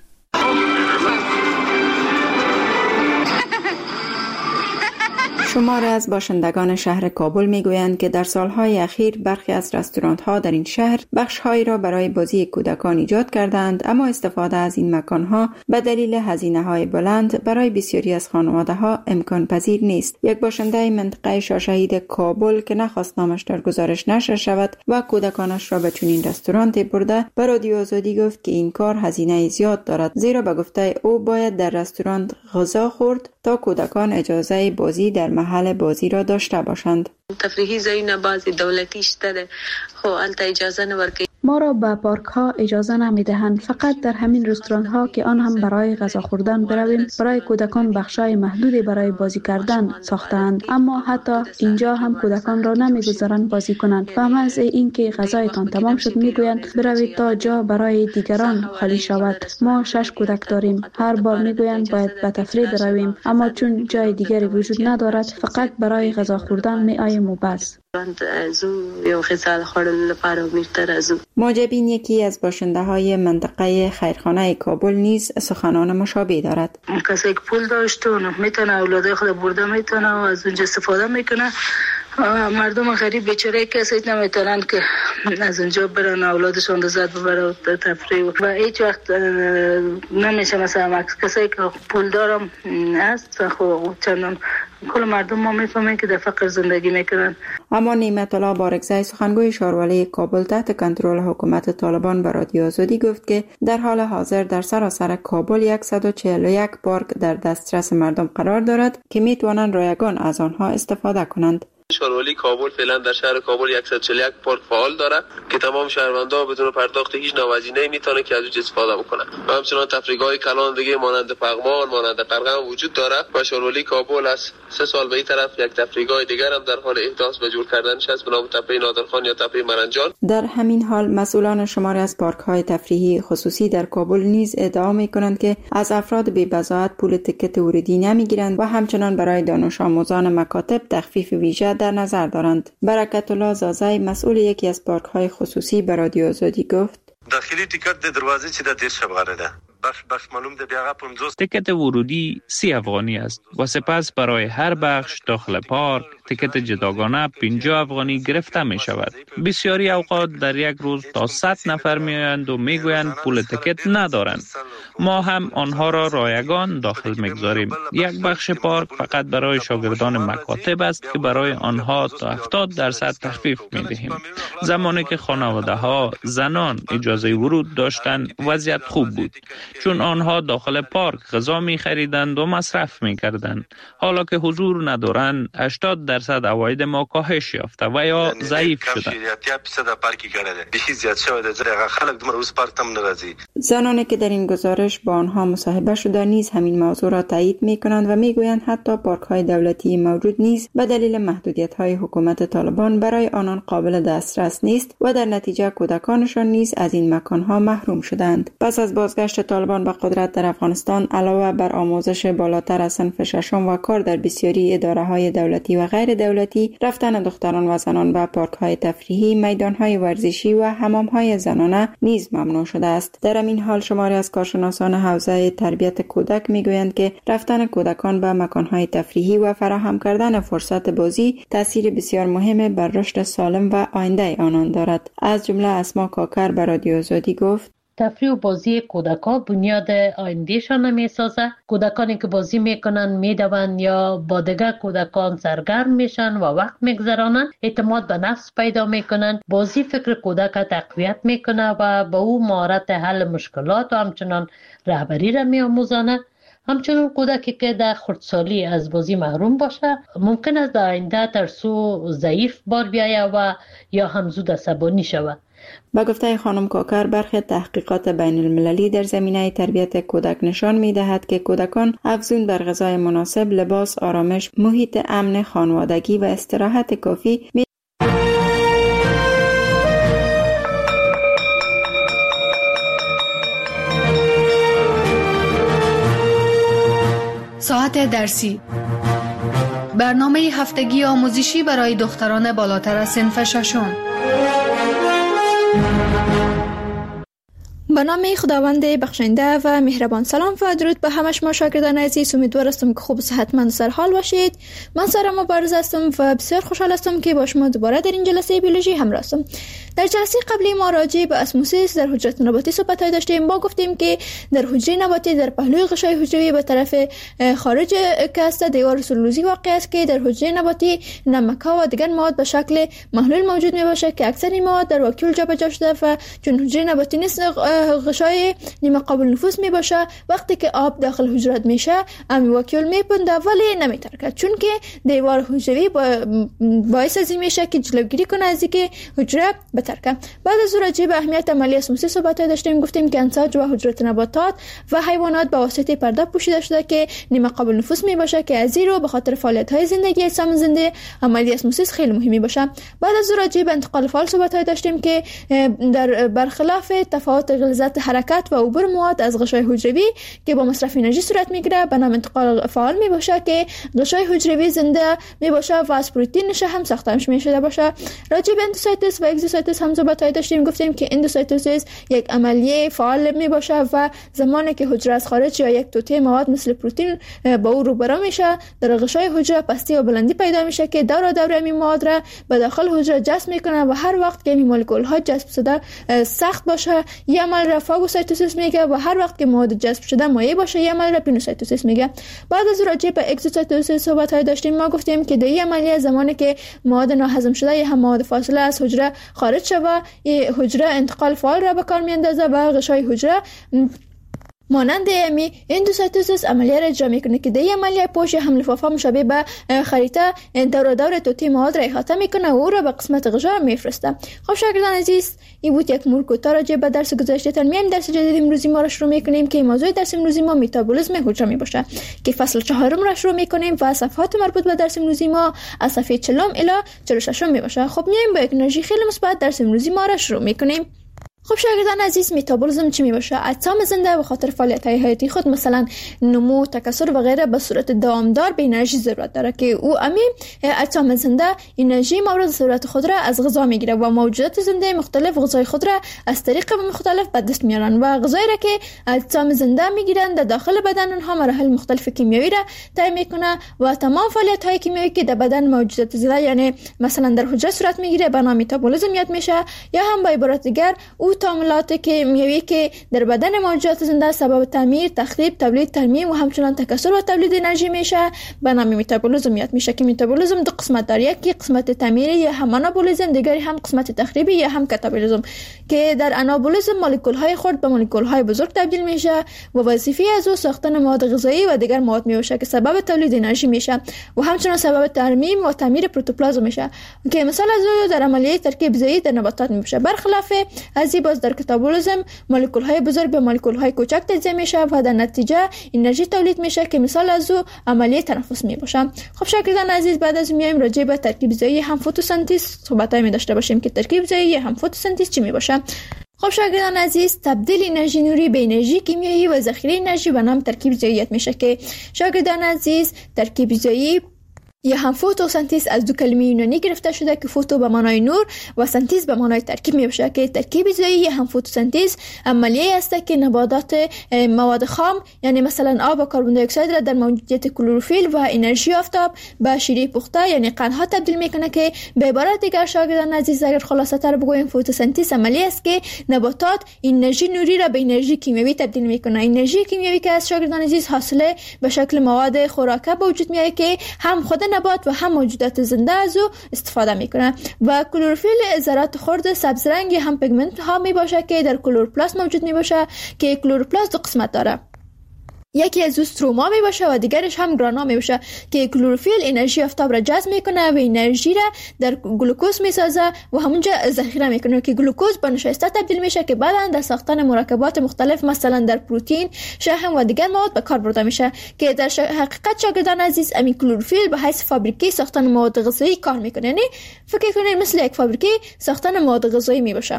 شماری از باشندگان شهر کابل میگویند که در سالهای اخیر برخی از رستوران‌ها در این شهر بخش‌هایی را برای بازی کودکان ایجاد کردند، اما استفاده از این مکان‌ها به دلیل هزینه‌های بلند برای بسیاری از خانواده‌ها امکان پذیر نیست. یک باشنده منطقه شاهشهید کابل که نخواست نامش در گزارش نشر شود و کودکانش را به چنین رستورانتی برده، به رادیو آزادی گفت که این کار هزینه زیاد دارد، زیرا به گفته او باید در رستوران غذا خورد تا کودکان اجازه بازی در محل بازی را داشته باشند. تفریحی ځایونه بعضی دولتی شته ده، خو البته اجازه نه ورکوي. ما را به پارک ها اجازه نمیدهند، فقط در همین رستوران ها که آن هم برای غذا خوردن برویم، برای کودکان بخشای محدودی برای بازی کردن ساختند، اما حتی اینجا هم کودکان را نمیگذارند بازی کنند و محض اینکه غذایتان تمام شد میگویند بروید تا جا برای دیگران خالی شود. ما 6 کودک داریم، هر بار میگویند باید به تفریح برویم، اما چون جای دیگری وجود ندارد فقط برای غذا خوردن میآییم و بس. معجبین یکی از باشنده های منطقه خیرخانه کابل نیز سخنان مشابه دارد. کسی که پول داشت و میتونه اولادای خود برده میتونه و از اونجا استفاده میکنه. مردم غریب بیچاره کسی نمیتونن که از اونجا برن اولادشون لذت ببرن تفریح و هیچ وقت نمیشه مثلا کسی که پول دارم است خب چندان کل مردم ما میفهمن که در فقر زندگی میکنن. اما نعمت الله بارکزی سخنگوی شاروالی کابل تحت کنترل حکومت طالبان به رادیو آزادی گفت که در حال حاضر در سراسر کابل 141 پارک در دسترس مردم قرار دارد که میتوانند رایگان از آنها استفاده کنند. شاروالی کابل فعلا در شهر کابل 141 پارک فعال داره که تمام شهروندان بدون پرداخت هیچ نوهزینه‌ای میتونه که از اون استفاده بکنن. و همچنان تفریحگاه کلان دیگه مانند پغمان، مانند قرغم وجود داره و شاروالی کابل از 3 سال به این طرف یک تفریحگاه دیگر هم در حال احداث و جور کردنش است به نام تپه نادرخان یا تپه مرنجان. در همین حال مسئولان شماری از پارک‌های تفریحی خصوصی در کابل نیز ادعا می‌کنند که از افراد بی‌بضاعت پول تکت ورودی نمی‌گیرند و همچنان برای دانش آموزان مکاتب تخفیف ویژه در نظر دارند. برکت الله زازای مسئول یکی از پارک‌های خصوصی به رادیو آزادی گفت: داخلی تیکت د دروازه چې د 10 شبغره ده بخش معلوم ده بیاغه 50 تکت ورودی 30 افغانی است و سپس برای هر بخش داخل پارک تکت جداگانه 50 افغانی گرفته می شود. بسیاری اوقات در یک روز تا 100 نفر می آیند و می گویند پول تکت ندارند. ما هم آنها را رایگان داخل می گذاریم. یک بخش پارک فقط برای شاگردان مکاتب است که برای آنها تا 70% تخفیف می دهیم. زمانی که خانواده ها زنان اجازه ورود داشتند وضعیت خوب بود، چون آنها داخل پارک غذا می خریدند و مصرف می کردند. حالا که حضور ندارند 80% عواید ما کاهش یافته و یا ضعیف شده. زنانی که در این گزارش با آنها مصاحبه شده نیز همین موضوع را تایید می کنند و می گویند حتی پارک های دولتی موجود نیز به دلیل محدودیت های حکومت طالبان برای آنان قابل دسترس نیست و در نتیجه کودکانشان نیز از این مکان ها محروم شدند. پس از بازگشت طالبان به قدرت در افغانستان، علاوه بر آموزش بالاتر از صنف ششم و کار در بسیاری اداره‌های دولتی و غیر دولتی، رفتن دختران و زنان به پارک‌های تفریحی، میدان‌های ورزشی و حمام‌های زنانه نیز ممنوع شده است. در این حال شماری از کارشناسان حوزه تربیت کودک می‌گویند که رفتن کودکان به مکان‌های تفریحی و فراهم کردن فرصت بازی تأثیر بسیار مهم بر رشد سالم و آینده آنان دارد. از جمله اسما کاکر به رادیو آزادی گفت: تفریح و بازی کودکان بنیاد آیندهشان میسازه. کودکانی که بازی میکنن میدوند یا با دیگر کودکان سرگرم میشن و وقت میگذرانند، اعتماد به نفس پیدا میکنن. بازی فکر کودک تقویت میکنه و به او مهارت حل مشکلات و همچنان رهبری را میآموزاند. همچنین کودکی که در خردسالی از بازی محروم باشه ممکن است در آینده ترسو ضعیف بار بیاید و یا هم زود عصبانی شود. با گفته خانم کاکر، برخی تحقیقات بین المللی در زمینه تربیت کودک نشان می دهد که کودکان افزون بر غذای مناسب، لباس، آرامش، محیط امن، خانوادگی و استراحت کافی ساعت درسی، برنامه هفتگی آموزشی برای دختران بالاتر از صنف ششم. به نام خداوند بخشنده و مهربان. سلام و درود به همه شما شاگردان عزیز. امیدوار هستم که خوب و صحتمند سر حال باشید. من سارا مبارز هستم و بسیار خوشحال هستم که با شما دوباره در این جلسه بیولوژی همراه هستم. در جلسه قبلی ما راجع به اسموسیس در حجره نباتی صحبت داشتیم. ما گفتیم که در حجره نباتی در پهلوی غشای حجروی به طرف خارج که است دیوار سلولوزی واقع است که در حجره نباتی نمک‌ها و دیگر مواد به شکل محلول موجود می باشه که اکثر این مواد در واکیول جابجا شده و چون حجره نباتی نیست غشای نیمه قابل نفوذ می باشه. وقتی که آب داخل حجره میشه ام واکیول میپنده ولی نمیترکه، چون که دیوار حجروی باعث از این میشه که جلوگیری کنه از اینکه حجره بترکه. بعد از راجع به اهمیت عملی اسموسیس صحبت داشتیم. گفتیم که انساج و حجره نباتات و حیوانات به واسطه پرده پوشیده شده که نیمه قابل نفوذ می باشه که از این رو به خاطر فعالیت های زندگی اجسام زنده عملی اسموسیس خیلی مهمی باشه. بعد از راجع به انتقال فعال صحبت داشتیم که در برخلاف تفاوت غلظت حرکت و عبور مواد از غشای حجروی که با مصرف انرژی صورت میگیره به نام انتقال فعال می باشه که غشای حجروی زنده می باشه و از پروتئینش هم ساختمش می شده باشه. راجع به اندوسایتوس و اگزوسایتوس هم صحبت داشتیم. گفتیم که اندوسایتوسیس یک عملیه فعال می باشه و زمانی که حجره از خارج یا یک توته مواد مثل پروتئین با او روبرو میشه، در غشای حجره پستی و بلندی پیدا میشه که دور این مواد را به داخل حجره جذب میکنه و هر وقت که این مولکول ها جذب شده سخت باشه یه عمل را فاگوسایتوسیس میگه و هر وقت که مواد جذب شده مایع باشه یه عمل را پینوسایتوسیس میگه. بعد از راجع به اگزوسایتوسیس صحبت داشتیم. ما گفتیم که در این عملیه زمانی که مواد ناهضم شده یا هم مواد فاصله از حجره خارج شوه، حجره انتقال فعال را به کار میاندازه و غشای حجره مانند امی اندوسایتوسیس عملیه را اجرا میکنه که در این عملیه پوش هم لفافه مشابه به خریطه دور توتی مواد را احاطه میکنه و او را به قسمت غشا میفرسته. خب شاگردان عزیز، این بود یک مرور راجع به درس گذشته. میایم درس جدید امروزی ما را شروع میکنیم که موضوع درس امروزی ما متابولیسم حجره میباشه که فصل 4 را شروع میکنیم و صفحات مربوط به درس امروزی ما از صفحه 40 الی 46 میباشه. خب میایم با یک انرژی خیلی مثبت درس امروزی ما را شروع میکنیم. خب شاگردان عزیز، متابولیسم چی میباشه؟ اجسام زنده به خاطر فعالیت‌های حیاتی خود مثلا نمو، تکثر و غیره به صورت دوامدار به انرژی ضرورت داره که او اجسام زنده انرژی مورد ضرورت خود را از غذا میگیره و موجودات زنده مختلف غذای خود را از طریق مختلف به دست میارن و غذایی را که اجسام زنده میگیرن در داخل بدن اونها مراحل مختلف کیمیایی را طی میکنه و تمام فعالیت‌های کیمیایی که در بدن موجودات زنده یعنی مثلا در حجره صورت میگیره به نام متابولیسم یاد میشه. یا هم به عبارت دیگر او تعاملات کیمیایی که در بدن موجودات زنده سبب تعمیر، تخریب، تولید، ترمیم و همچنان تکثر و تولید انرژی میشه به نام متابولیسم یاد میشه که متابولیسم دو قسمت داره، یکی قسمت تعمیری یا هم آنابولیسم، دیگری هم قسمت تخریبی یا هم کاتابولیسم که در آنابولیسم مولکول های خرد به مولکول های بزرگ تبدیل میشه و وظیفه از او ساختن مواد غذایی و دیگر مواد میشه که سبب تولید انرژی میشه و همچنان سبب ترمیم و تعمیر پروتوپلازم میشه که مثال از او در عملیه ترکیب زایی در نباتات میشه. برخلاف از این در کاتابولیسم مولکول های بزرگ به مولکول های کوچک تجزیه میشه و در نتیجه انرژی تولید میشه که مثال از او عملیه تنفس میباشه. خب شاگردان عزیز، بعد از میایم راجع به ترکیب زایی هم فتوسنتز صحبتایی می داشته باشیم که ترکیب زایی هم فتوسنتز چی میباشه. خب شاگردان عزیز، تبدیل انرژی نوری به انرژی کیمیایی و ذخیره انرژی به نام ترکیب زایی میشه که شاگردان عزیز ترکیب زایی یا هم فتوسنتز از دو کلمه یونانی گرفته شده که فوتو به معنای نور و سنتز به معنای ترکیب می باشه که ترکیب زایی یا هم فتوسنتز عملیه است که نباتات مواد خام یعنی مثلا آب و کربن دی اکسید را در موجودیت کلروفیل و انرژی آفتاب به شیره پخته یعنی قندها تبدیل میکنه که به عبارت دیگر شاگردان عزیز اگر خلاصه تر بگوییم فتوسنتز عملیه است که نباتات انرژی نوری را به انرژی کیمیایی تبدیل میکنه. انرژی کیمیایی که از شاگردان عزیز حاصله به شکل مواد خوراکه به وجود میاد که هم خود نبات و هم موجودات زنده از او استفاده میکنه و کلروفیل ذرات خرد سبز رنگی هم پیگمنت ها می باشه که در کلوروپلاست موجود می باشه که کلوروپلاست دو قسمت داره. یکی از استروما می باشه و دیگرش هم گرانا می باشه که کلوروفیل انرژی آفتاب را جذب میکنه و انرژی را در گلوکوز می سازه و همونجا ذخیره میکنه که گلوکوز به نشاسته تبدیل میشه که بعدا در ساختن مرکبات مختلف مثلا در پروتئین، شحم و دیگر مواد به کار برده میشه که در حقیقت شاگردان عزیز امی کلوروفیل به حیث فابریکه ساختن مواد غذایی کار میکنه. یعنی فکر کنید مثل یک فابریکه ساختن مواد غذایی می باشه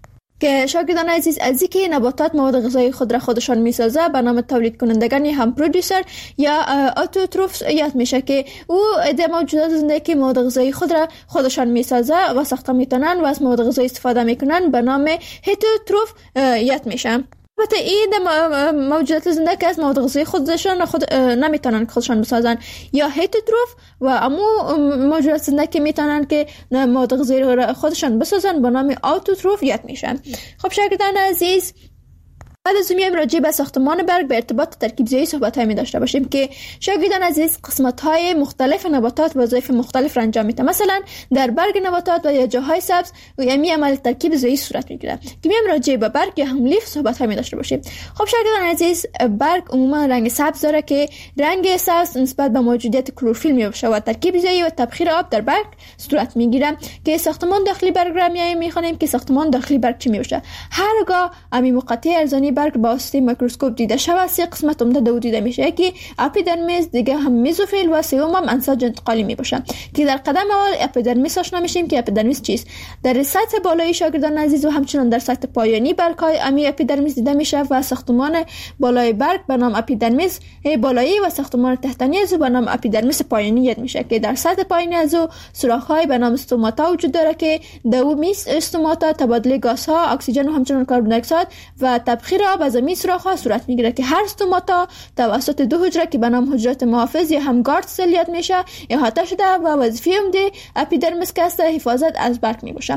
که شاگردان عزیز از اینکه نباتات مواد غذایی خود را خودشان میسازه به نام تولید کنندگان هم پرودوسر یا اتوتروف یاد میشه که او عده موجودات زنده که مواد غذایی خود را خودشان میسازه و ساخته میتونن و از مواد غذایی استفاده میکنن به نام هتروتروف یاد میشن. البته این موجودات زنده که از مواد غذایی خودشان نمیتونن که خودشان بسازن یا هتروتروف و امو موجودات زنده که میتونن که مواد غذایی خودشان بسازن به نام اتوتروف یاد میشن. خب شاگردان عزیز بعد از میایم راجع به ساختمان برگ به ارتباط ترکیب زایی صحبت‌های می داشته باشیم که شاگردان عزیز قسمت‌های مختلف نباتات وظایف مختلف را انجام میدن. مثلا در برگ نباتات و یا جاهای سبز و یمی عمل ترکیب زایی صورت میگیره که میایم راجع به برگ یا هم لیف صحبت‌های می داشته باشیم. خب شاگردان عزیز برگ عموما رنگ سبز داره که رنگ سبز نسبت به موجودیت کلروفیل میباشه و ترکیب زایی و تبخیر آب در برگ صورت میگیره که ساختمان داخلی برگ را میخوانیم که ساختمان داخلی برگ چی میباشه. هرگاه امی مقطع ارزانی برگ با واسطه میکروسکوپ دیده شود سه قسمت عمده دو دیده میشه که اپیدرمیس، دیگه هم میزوفیل و سوم هم انساج انتقالی میباشه که در قدم اول اپیدرمیس آشنا میشیم که اپیدرمیس چیست. در سطح بالایی شاگردان عزیز و همچنین در سطح پایانی برگ‌های امی اپیدرمیس دیده میشه و ساختمان بالای برگ به نام اپیدرمیس بالایی و ساختمان تحتانی از به نام اپیدرمیس پایانی یاد میشه که در سطح پایینی از سوراخ‌های به نام استوماتا وجود داره که دومیس استوماتا تبادله گازها، اکسیژن و همچنین کربن دی اکسید و تبخیر آب از این سوراخ‌ها صورت میگیره که هر استوماتا توسط دو حجره که به نام حجرات محافظ یا هم گارد سل یاد میشه احاطه شده و وظیفه عمده اپیدرمیس که است حفاظت از برگ میباشه.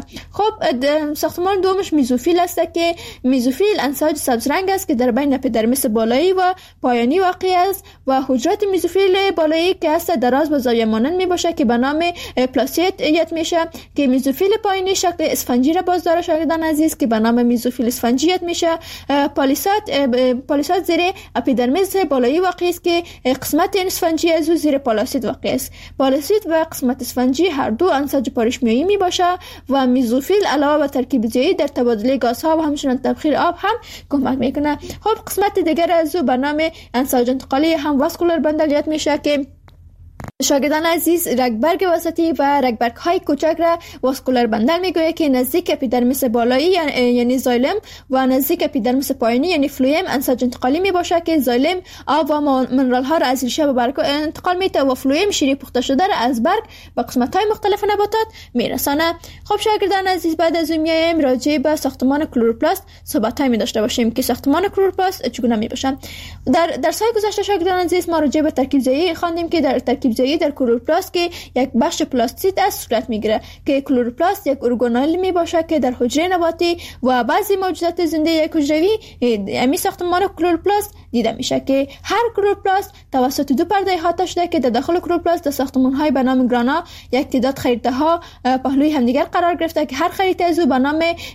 خب ساختمان دومش میزوفیل است که میزوفیل انساج سبز رنگ است که در بین اپیدرمیس بالایی و پایانی واقع است و حجرات میزوفیل بالایی که است دراز و زاویه مانند میباشه که به نام پلاسیت یاد میشه که میزوفیل پایینی شکل اسفنجی را باز داره شاگردان عزیز که به نام میزوفیل اسفنجی یاد میشه. پالیساد زیر اپیدرمیس بالایی واقع است که قسمت اسفنجی از او زیر پالاسید واقع است. پالاسید و قسمت اسفنجی هر دو انساج پارشمیایی می باشه و میزوفیل علاوه بر ترکیب زایی در تبادله گازها و همچنین تبخیر آب هم کمک میکنه. خب قسمت دیگر از او به نام انساج انتقالی هم واسکولار بندل یاد میشه که شاگردان عزیز رگبرگ وسطی و رگبرگ های کوچک را واسکولار بندل میگوید که نزدیک اپیدرمیس بالایی یعنی زایلم و نزدیک اپیدرمیس پایینی یعنی فلویم انساج انتقالی می باشه که زایلم آب و منرال ها را از ریشه به برگ انتقال میده و فلویم شیره پخته شده را از برگ به قسمت های مختلف نباتات میرسانه. خب شاگردان عزیز بعد از اون میایم راجع به ساختمان کلوروپلاست صحبت های می داشته باشیم که ساختمان کلوروپلاست چگونه می باشه. در سال گذشته شاگردان عزیز ما راجع به ترکیب زایی خواندیم که در ترکیب زایی در کلوروپلاست که یک بخش پلاستید از صورت میگیره که کلوروپلاست یک ارگانل می باشه که در حجره نباتی و بعضی موجودات زنده یک حجروی امی ساختمان کلوروپلاست دیده میشه که هر کلوروپلاست توسط دو پرده احاطه شده که در داخل کلوروپلاست در ساختمان های به نام گرانا یک تعداد خریطه ها پهلوی همدیگر قرار گرفته که هر خریطه از به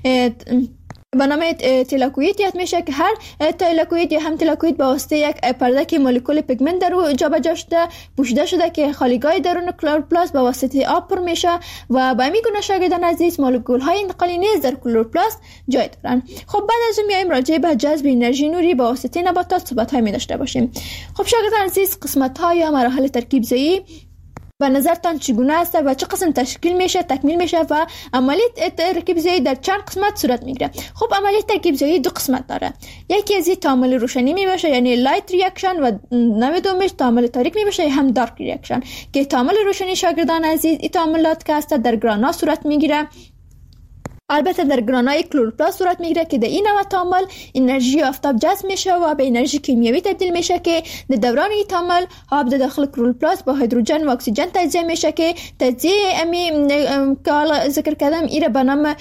نام تلاکوید یاد میشه که هر تلاکوید یا هم تلاکوید با واسطه یک پرده که مولکول پیگمنت در او جابجا شده پوشیده شده که خالیگاه درون کلوروپلاست با واسطه آب پر میشه و به همین گونه شاگردان عزیز مولکول های انتقالی نیز در کلوروپلاست جای دارن. خب بعد از اون میایم راجع به جذب انرژی نوری با واسطه نباتات صحبت های می داشته باشیم. خب شاگردان عزیز قسمت ها یا مراحل ترکیب زایی به نظرتان چگونه است و چه قسم تشکیل میشه، تکمیل میشه و عملیات ترکیب زایی در چند قسمت صورت میگیره؟ خب عملیات ترکیب زایی دو قسمت داره. یکی از تعامل روشنی میباشه یعنی لایت ریاکشن و نوع دومش تعامل تاریک میباشه یا هم دارک ریاکشن. که تعامل روشنی شاگردان عزیز این تعاملات که است در گرانا صورت میگیره. البته در گرانای کلورپلاست صورت میگیره که در این نوع تعامل انرژی آفتاب جذب میشه و به انرژی کیمیایی تبدیل میشه که در دوران این تعامل آب در داخل کلورپلاست با هیدروژن و اکسیژن تجزیه میشه که تجزیه امی که ذکر کردم ایره به نام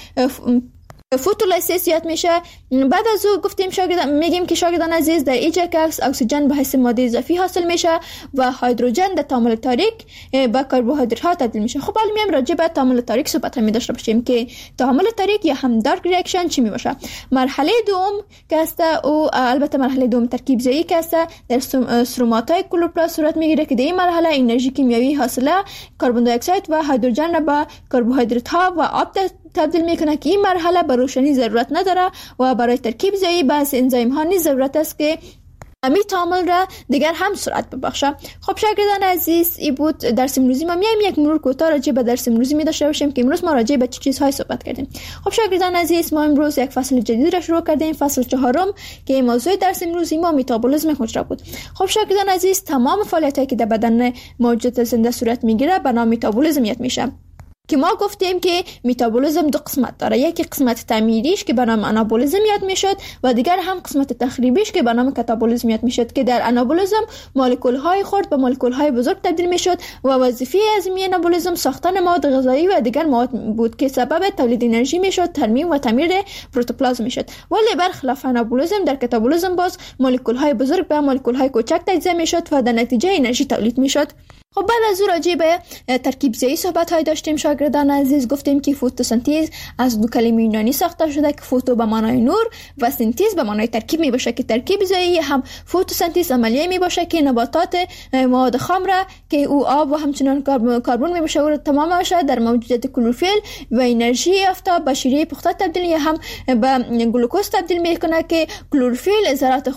فوتولیسیس یاد میشه. بعد از او گفتیم میگیم که شاگردان عزیز در اینجا که اکسیژن به حیث ماده اضافی حاصل میشه و هیدروژن در تعامل تاریک به کربوهیدرات ها تبدیل میشه. خب حالا میام راجع به تعامل تاریک صحبت می داشته باشیم که تعامل تاریک یا هم دارک ریاکشن چی میباشه. مرحله دوم که است او البته مرحله دوم ترکیب زایی که است در سروماتای کلورپلاست صورت میگیره که در این مرحله انرژی کیمیایی حاصله کربن دی اکساید و هیدروژن را به کربوهیدرات ها و آب تبدیل میکنه که این مرحله به روشنی ضرورت نداره و برای ترکیب زایی بعض انزایم ها نیز ضرورت است که امی تعامل را دیگر هم سرعت ببخشه. خب شاگردان عزیز این بود درس امروزی ما. میایم یک مرور کوتاه راجع به درس امروزی می داشته باشیم که امروز ما راجع به چه چیزهای صحبت کردیم. خب شاگردان عزیز ما امروز یک فصل جدید را شروع کردیم، فصل 4 که موضوع درس امروزی ما متابولیسم حجره بود. خب شاگردان عزیز تمام فعالیتایی که در بدن موجودات زنده صورت میگیره به نام متابولیسم یاد میشه. که ما گفتیم که متابولیسم دو قسمت داره، یکی قسمت تعمیریش که به نام آنابولیسم یاد میشد و دیگر هم قسمت تخریبیش که به نام کاتابولیسم یاد میشد که در آنابولیسم مولکول های خرد به مولکول های بزرگ تبدیل میشد و وظیفه از این آنابولیسم ساختن مواد غذایی و دیگر مواد بود که سبب تولید انرژی میشد، ترمیم و تعمیر پروتوپلازم میشد. ولی برخلاف آنابولیسم در کاتابولیسم باز مولکول های بزرگ به مولکول های کوچک تجزیه میشد و در نتیجه انرژی تولید میشد. خب بعد از او راجع به ترکیب زایی صحبت های داشتیم شاگردان عزیز. گفتیم که فتوسنتز از دو کلمه یونانی ساخته شده که فوتو به معنای نور و سنتز به معنای ترکیب می باشه که ترکیب زایی هم فتوسنتز عملیه می باشه که نباتات مواد خام را که او آب و همچنان کربن می باشه و تمام باشه در موجودیت کلروفیل و انرژی آفتاب به شیره پخته تبدیل یا هم به گلوکوز تبدیل می کنه که کلروفیل ذرات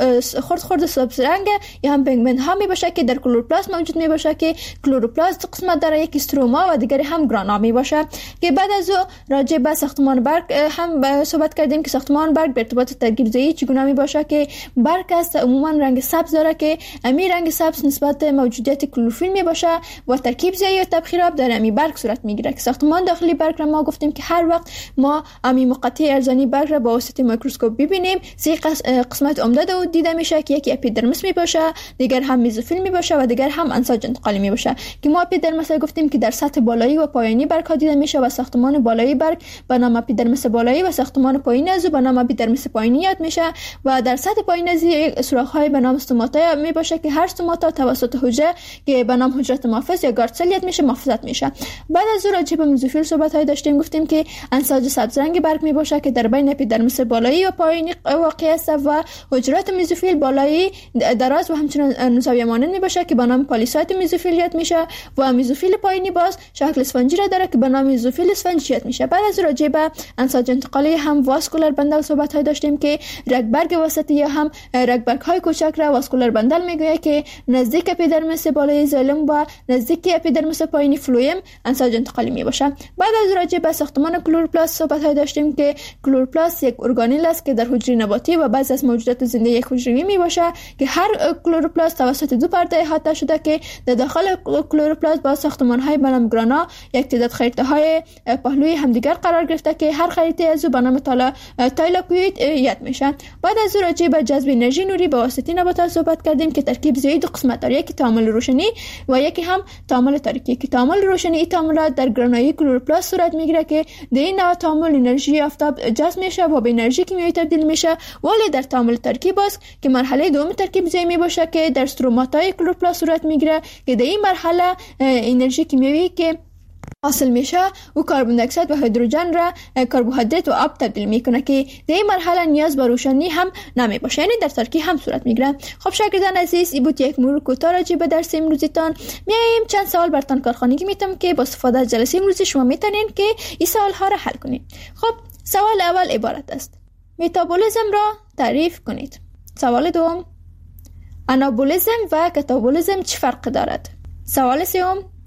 خرد سبز رنگ یا هم پگمنت ها می باشه که در کلورپلاست موجود می باشه که کلوروپلاست قسمت داره، یکی استروما و دیگری هم گرانا می باشه. که بعد از او راجع به ساختمان برگ هم صحبت کردیم که ساختمان برگ به ارتباط ترکیب زایی چگونه می باشه که برگ است عموما رنگ سبز داره که امی رنگ سبز نسبت موجودیت کلروفیل می باشه و ترکیب زایی و تبخیر آب در امی برگ صورت می گیره که ساختمان داخلی برگ را ما گفتیم که هر وقت ما امی مقطع ارزانی برگ را با واسطه میکروسکوپ ببینیم سه قسمت عمده و دیده میشه که یکی اپیدرمیس می باشه، دیگر هم میزوفیل می باشه و دیگر هم انساج انتقالی می باشه که ما اپیدرمیس گفتیم که در سطح بالایی و پایینی برگ ها دیده میشه و ساختمان بالایی برگ به نام اپیدرمیس بالایی و ساختمان پایینی از به نام اپیدرمیس پایینی یاد میشه و در سطح پایین از سوراخ های به نام استوماتا می باشه که هر استوماتا توسط حجره که به نام حجره محافظ یا گارد سل یاد میشه محافظت میشه. بعد از اون راجع به میزوفیل صحبت های داشتیم، گفتیم که انساج سبز رنگ برگ می باشه که در بین اپیدرمیس بالایی و پایینی واقع است و حجرات میزوفیل بالایی دراز و همچنین زاویه مانند می باشه که به نام پالیساید میزوفیل یاد میشه و میزوفیل پایینی باز شکل اسفنجی را داره که به نام میزوفیل اسفنجی یاد میشه. بعد از راجع به انساج انتقالی هم واسکولار بندل صحبت های داشتیم که رگبرگ وسطی یا هم رگبرگ های کوچک را واسکولار بندل میگوید که نزدیک اپیدرمیس بالایی زایلم و نزدیک اپیدرمیس پایینی فلویم انساج انتقالی می باشه. بعد از راجع به ساختمان کلورپلاست صحبت های داشتیم که کلورپلاست یک ارگانیل است که در حجره نباتی و بعضی از موجودات زنده یک حجروی می باشه که هر کلورپلاست توسط دو پرده احاطه شده که در داخل کلورپلاست با ساختمان های به نام گرانا یک تعداد خریطه های پهلوی همدیگر قرار گرفته که هر خریطه از به نام تایلاکوید یاد میشه. بعد از راجع به جذب انرژی نوری به واسطه نباتات صحبت کردیم که ترکیب زایی دو قسمت داره، یکی تعامل روشنی و یکی هم تعامل تاریکی. که تعامل روشنی تعاملات در گرانایی کلورپلاست صورت میگیره که در این نوع تعامل انرژی آفتاب جذب میشه و به انرژی کیمیایی تبدیل میشه. ولی در تعامل ترکیب است که مرحله دوم ترکیب زایی می باشه که در استروماتای کلورپلاست صورت میگیره که در این مرحله انرژی کیمیایی که حاصل میشه و کربن دی اکساید و هیدروژن را کربوهیدرات و آب تبدیل میکنه که در این مرحله نیاز به روشنی هم نمی باشه، یعنی در ترکیب هم صورت میگیره. خب شاگردان عزیز این بود یک مرور کوتاه راجع به درس امروزیتان. میایم چند سوال براتون کارخانگی میتونم که با استفاده از جلسه امروزی شما میتونین که این سوال ها را حل کنید. خب سوال اول عبارت است: متابولیسم را تعریف کنید. سوال دوم: آنابولیسم و کاتابولیسم چه فرق دارد؟ سوال سوم: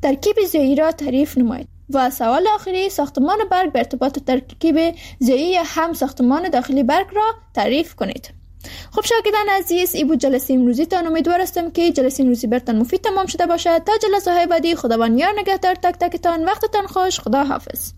ترکیب ضیایی را تعریف نمایید. و سوال آخری، ساختمان برگ به ارتباط ترکیب ضیایی هم ساختمان داخلی برگ را تعریف کنید. خب شاگردان عزیز، این بود جلسه امروزی تان. امیدوار هستم که جلسه امروزی برتان مفید تمام شده باشد. تا جلسه های بعدی خداوند یار نگهدار تک تکتان. وقتتان خوش. خدا حافظ.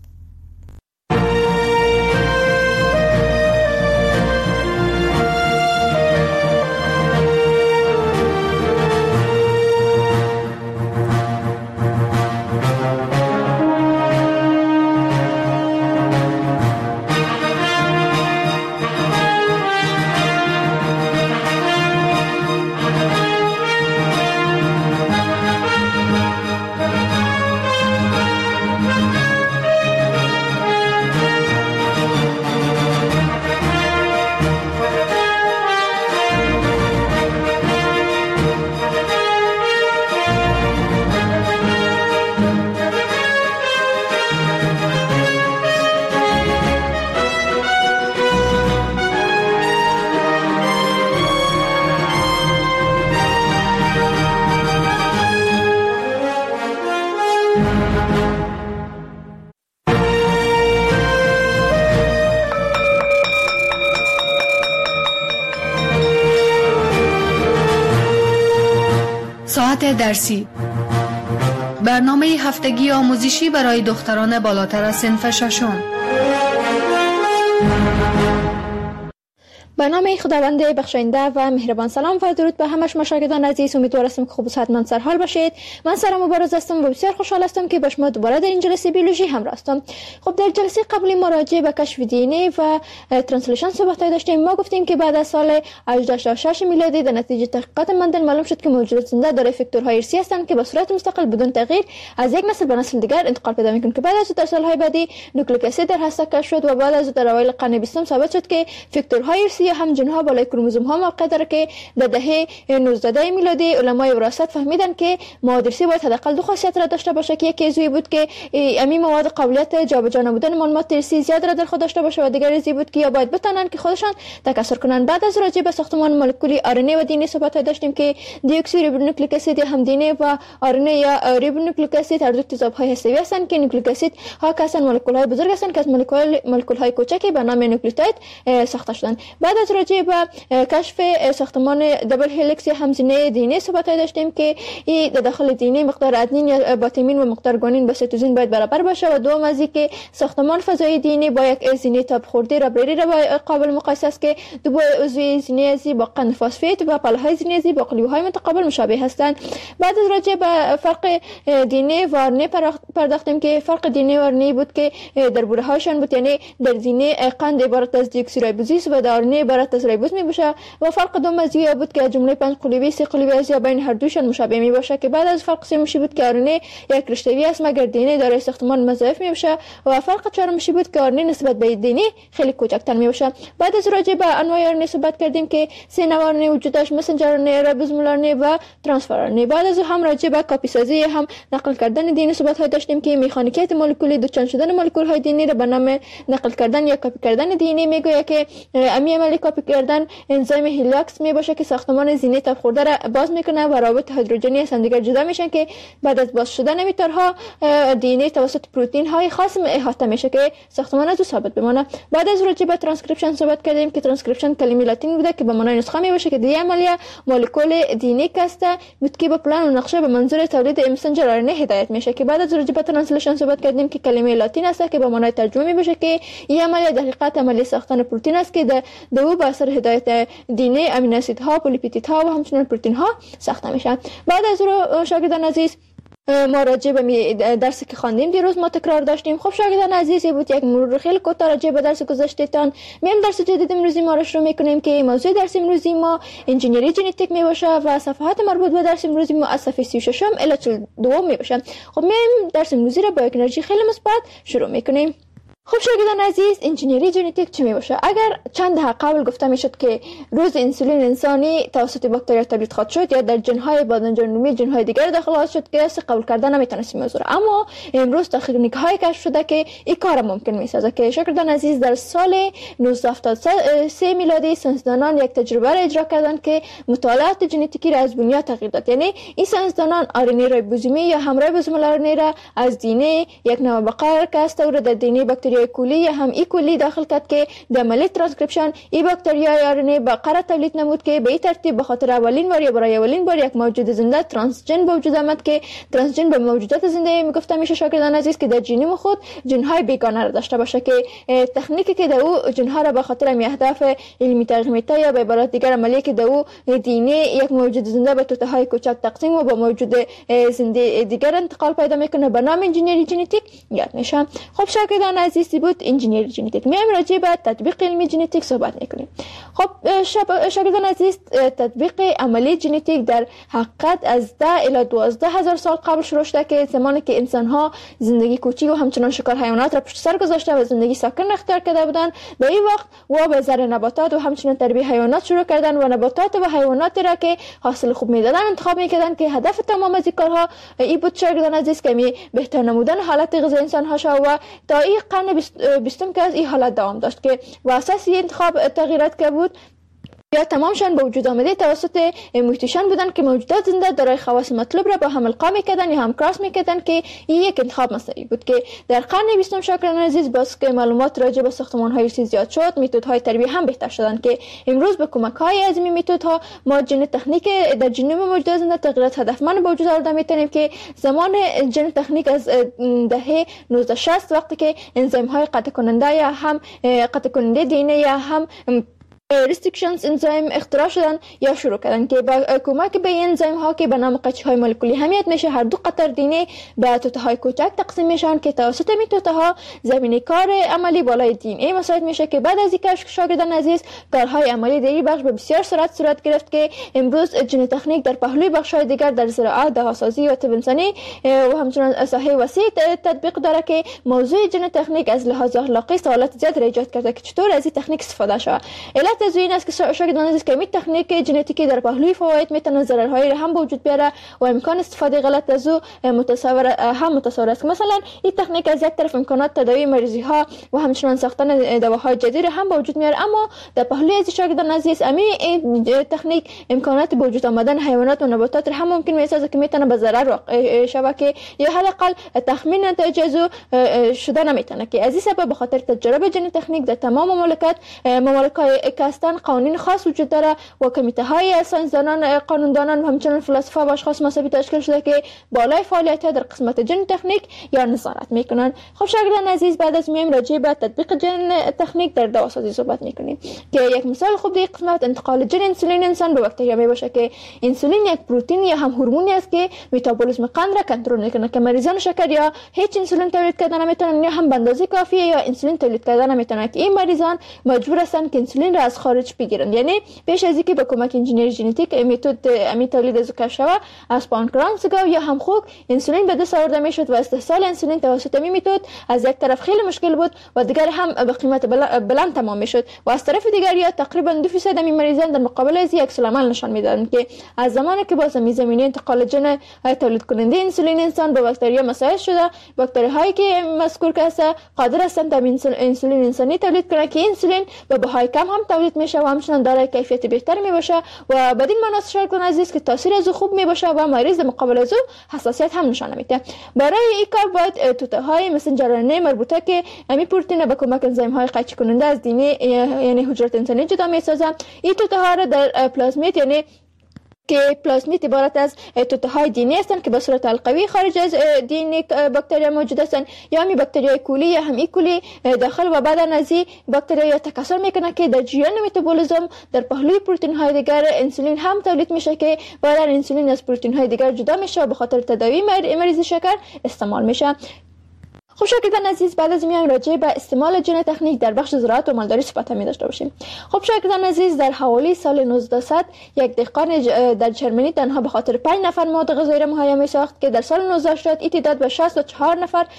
ساعت درسی، برنامه هفتگی آموزشی برای دختران بالاتر از صنف ششم. به نام خداوند بخشنده و مهربان. سلام و درود به همه شما شاگردان عزیز. امیدوار هستم که خوب و صحتمند سرحال باشید. من سارا مبارز هستم و بسیار خوشحال هستم که با شما دوباره در این جلسه بیولوژی همراه هستم. خب در جلسه قبلی ما راجع به کشف دی ان ای و ترانسلیشن صحبت داشتیم. ما گفتیم که بعد از سال 1886 میلادی در نتیجه تحقیقات مندل معلوم شد که موجودات زنده دارای فاکتورهای ارثی هستند که به صورت مستقل بدون تغییر از یک نسل به نسل دیگر انتقال پیدا میکنند، که بعد از در سالهای بعدی نوکلیک اسید در هسته کشف شد و بعد از در اوایل قرن 20 ثابت شد که فاکتورهای ارثی هم جنها بالای کروموزوم ها موقع داره که در دهه 19 میلادی علمای وراثت فهمیدن که مواد ارثی باید حداقل دو خاصیت را داشته باشه که یکی ازوی بود که امی مواد قابلیت جابجا نبودن معلومات ارثی زیاد را در خود داشته باشه و دیگر ازوی بود که یا باید بتونن که خودشان تکثر کنن. بعد از راجع به ساختمان مولکولی آر ان ای و دی ان ای صحبت داشتیم که دیوکسی ریبونوکلیک اسید هم دی ان ای و آر ان ای یا ریبونوکلیک اسید هر دو تضادهای هسته‌ای هستند که نوکلیک اسید ها کسان مولکول های بزرگ هستند که از مولکول های کوچکی به نام نوکلیوتاید ساخته شدند. بعد از راجع به کشف ساختمان دبل هلیکس یا همزینه دی ان ای صحبت داشتیم که این در داخل دی ان ای مقدار ادنین یا باتمین و مقدار گوانین با سیتوزین باید برابر باشه و دوم از اینکه ساختمان فضایی دی ان ای با یک زینه تاب خورده رابری را قابل مقایسه است که دو عضوی زینه ازی با قند فسفید و پلهای زینه ازی با قلیوهای متقابل مشابه هستند. بعد از راجع به فرق دی ان ای و آر ان ای پرداختیم که فرق دی ان ای و آر ان ای بود که در بوره هاشون بود، یعنی در دی ان ای قند عبارت از دیوکسیریبوزیس و در آر ان ای عبارت از ریبوز می باشه و فرق دو مزیه بود که جمله 5 قلوی 3 قلوی از یا بین هر دوشون مشابه می باشه، که بعد از فرق سوم بود که آر ان ای یک رشته‌ای است مگر دی ان ای دارای ساختمان مضاعف می باشه و فرق چهارم بود که آر ان ای نسبت به دی ان ای خیلی کوچکتر می باشه. بعد از راجع به انواع آر ان ای صحبت کردیم که سه نوع آر ان ای وجود داشت: مسنجر آر ان ای، ریبوزومال آر ان ای و ترانسفر آر ان ای. بعد از هم راجع به کپی سازی هم نقل کردن دی ان ای صحبت داشتیم که مکانیکیت مولکولی دوچند شدن مولکول های دی ان ای را به نام نقل کردن یا کپی کردن دی ان ای میگوید که امی عملی کپی کردن انزیم هیلاکس می باشه که ساختمان زینه تاب خورده را باز میکنه و روابط هیدروژنی از هم دیگر جدا میشن که بعد از باز شدن میترها دی ان ای توسط پروتئین های خاص احاطه میشه که ساختمان از ثابت بمانه. بعد از راجع به ترانسکریپشن صحبت کردیم که ترانسکریپشن کلمه لاتین بوده که به معنای نسخه می باشه که دی عملیه مولکول دی ان ای کاسته بود که با پلان و نقشه به منظور تولید مسنجر آر ان ای هدایت میشه، که بعد از راجع به ترانسلیشن صحبت کردیم که کلمه لاتین است که به معنای ترجمه می باشه که این عملیه در حقیقت عملی ساختن پروتئین است که در او به اثر هدایت دی ان ای امینو اسیدها، پلیپتیدها و همچنین پروتئین ها ساخته میشن. بعد از رو شاگردان عزیز ما راجع به درسی که خواندیم دیروز ما تکرار داشتیم. خب شاگردان عزیز بود یک مرور خیلی کوتاه راجع به درس گذشتهتان. میام درس جدید امروزی ما را شروع میکنیم که موضوع درس امروزی ما انجینری ژنتیک می باشه و صفحات مربوط به درس امروزی ما از صفحه 36 الی 42 می باشه. خب میام درس امروزی را با یک انرژی خیلی مثبت شروع میکنیم. خب شاگردان عزیز، انجینیری ژنتیک چی می باشه؟ اگر چند دهه قبل گفته میشد که روز انسولین انسانی توسط باکتریا تولید خواهد شد یا در جنهای بادنجان‌نمایی جنهای دیگر داخل شد که است قبول کردن نمیتونست موضوع، اما امروز تکنیک های کشف شده که این کار ممکن میسازه. که شاگردان عزیز در سال 1973 میلادی ساینسدانان یک تجربه را اجرا کردند که مطالعات ژنتیکی را از بنیاد تغییر داد. یعنی این ساینسدانان آرنه ریبوزومی یا همراه ریبوزومال آرنه را از دینه یک نوع بقای که است او را در دینه باکتریا کولی یا هم کولی داخل کرد که در عملیه ترانسکریپشن این باکتریای آرنه بقره تولید نمود که به این ترتیب به خاطر اولین بار یا برای اولین بار یک موجود زنده ترانسژن به وجود آمد که ترانسژن به موجودات زنده میگفته میشه شاگردان عزیز که در ژنوم خود ژن‌های بیگانه را داشته باشه، که تکنیکی که در او ژن‌ها را به خاطر اهداف علمی ترجمه یا به عبارت دیگر عملیه که در او دینه یک موجود زنده به توته‌های کوچک تقسیم و با موجود زنده دیگر انتقال پیدا میکنه به نام انجینری ژنتیک یاد میشه. خب شاگردان عزیز بود انجینری ژنتیک. میایم راجع به تطبیق علمی ژنتیک صحبت میکنیم. خب شاگردان عزیز، تطبیق عملی ژنتیک در حقیقت از 10 الی 12 هزار سال قبل شروع شده که زمانی که انسان ها زندگی کوچیک و همچنان شکار حیوانات را پشت سر گذاشته و زندگی ساکن اختیار کرده بودند، به این وقت و به زرع نباتات و همچنان تربیت حیوانات شروع کردن و نباتات و حیواناتی را که حاصل خوب میدادن انتخاب میکردن که هدف تمام از این کارها این بود شاگردان عزیز که بهتر نمودن حالت غذایی انسان ها شد و تا این قرن 20 که از این حالت دوام داشت که و اساسی انتخاب تغییرات که بود یا تمامشان به وجود آمده توسط محیطشان بودن که موجودات زنده دارای خواص مطلوب را با هم القا میکردن یا هم کراس میکردن که این یک انتخاب مسئله بود. که در قرن 20 شاگردان عزیز باز که معلومات راجع به ساختمان‌های زیاد شد، متدهای تربیت هم بهتر شدن که امروز به کمک های از این متدها ما ژن تکنیک در ژنوم موجودات زنده تغییرات هدفمند به وجود آورده میتونیم که زمان ژن تکنیک از دهه 1960 وقتی که انزیم های قطع کننده یا هم قطع کننده دی یا هم ریستریکشنز انزیم اختراع شدن یا شروع کردن که با کمک به این انزیم ها که به نام قطعه های مولکولی همیت میشه هر دو قطر دینه به توته های کوچک تقسیم میشن که توسط این توته ها زمینه کار عملی بالای دی ان ای مساعد میشه که بعد از اینکه شاگردان عزیز کارهای عملی در این بخش به بسیار سرعت صورت گرفت که امروز ژن تکنیک در پهلوی بخش های دیگر در زراعت، دهاسازی و طب انسانی و همچنان ساحه وسیع تطبیق داره که موضوع ژن تکنیک از لحاظ اخلاقی سوالات زیاد را ایجاد کرده که چطور از این تکنیک استفاده شه. از این است که شاگردان عزیز که می تکنیک ژنتیکی در پهلوی فواید میتونه ضررهایی را هم به وجود بیاره و امکان استفاده غلط از او متصور است. مثلا این تکنیک از یک طرف امکانات تداوی مریضی ها و همچنان ساختن دواهای جدید هم به وجود میاره، اما در پهلوی از شاگردان عزیز این تکنیک امکانات به وجود آمدن حیوانات و نباتات را هم ممکن میسازه که میتونه به ضرر شبکه یا حداقل تخمین نتایج از شده نمیتونه. که از این سبب به خاطر تجربه ژن تکنیک در تمام مملکت کاستان قوانین خاص وجود داره و کمیته های ساینسدانان، قانوندانان و همچنین فلسفه و اشخاص مذهبی تشکیل شده که بالای فعالیت در قسمت ژن تکنیک یا نظارت میکنن. خب شاگردان عزیز، بعد از میایم راجع به تطبیق ژن تکنیک در دواسازی صحبت میکنیم که یک مثال خوب در قسمت انتقال ژن انسولین انسان به باکتریا میباشه که انسولین یک پروتئین یا هم هورمونی است که متابولیسم قند را کنترل میکنه که مریضان شکر یا هیچ انسولین تولید کردن نمیتونن یا هم به اندازه کافیه یا انسولین تولید کردن نمیتونن که این مریضان مجبور هستن که انسولین را از خارج بگیرن. یعنی پیش از اینکه با کمک انجینری ژنتیک متد تولید از کشف شود از پانکرانس گاو یا هم خوک انسولین به دست آورده میشد و استحصال انسولین توسط این متد از یک طرف خیلی مشکل بود و دیگر هم به قیمت بلند تمام میشد و از طرف دیگر یا تقریبا 2% از مریضان در مقابل از یک عمل نشان میدادند که از زمانی که با زمینه انتقال ژن تولید کننده انسولین انسان به باکتریا مساعد شده، باکتری هایی که مذکور که قادر هستند تا انسولین انسانی تولید کنند که انسولین به بهای کم هم تولید میشه و همچنان دارای کیفیت بهتر میباشه و بدین معنی شاگردان عزیز که تاثیر از خوب میباشه و مریض مقابل از حساسیت هم نشان نمیده. برای این کار باید توته های مسنجر آرنه مربوطه که همین پروتئین به کمک انزیم های قطع کننده از دینه یعنی حجرات انسانی جدا میسازه. این توته ها را در پلازمیت یعنی که پلازمیت عبارت از توته های دینی هستند که به صورت حلقوی خارج از دینه باکتریا موجود هستند یا همی باکتریای کولی یا هم ایکولی داخل و بعد از این باکتریا تکثر میکنه که در جریان متابولیسم در پهلوی پروتئین های دیگر انسولین هم تولید میشه که بعد انسولین از پروتئین های دیگر جدا میشه و به خاطر تداوی مریض شکر استعمال میشه. خب شاگردان عزیز، بعد از میایم راجع به استعمال ژن تکنیک در بخش زراعت و مالداری صحبت می داشته باشیم. خب شاگردان عزیز، در حوالی سال 1900 یک دهقان در جرمنی تنها به خاطر 5 نفر مواد غذایی را مهیا می ساخت که در سال 1980 این تعداد به 64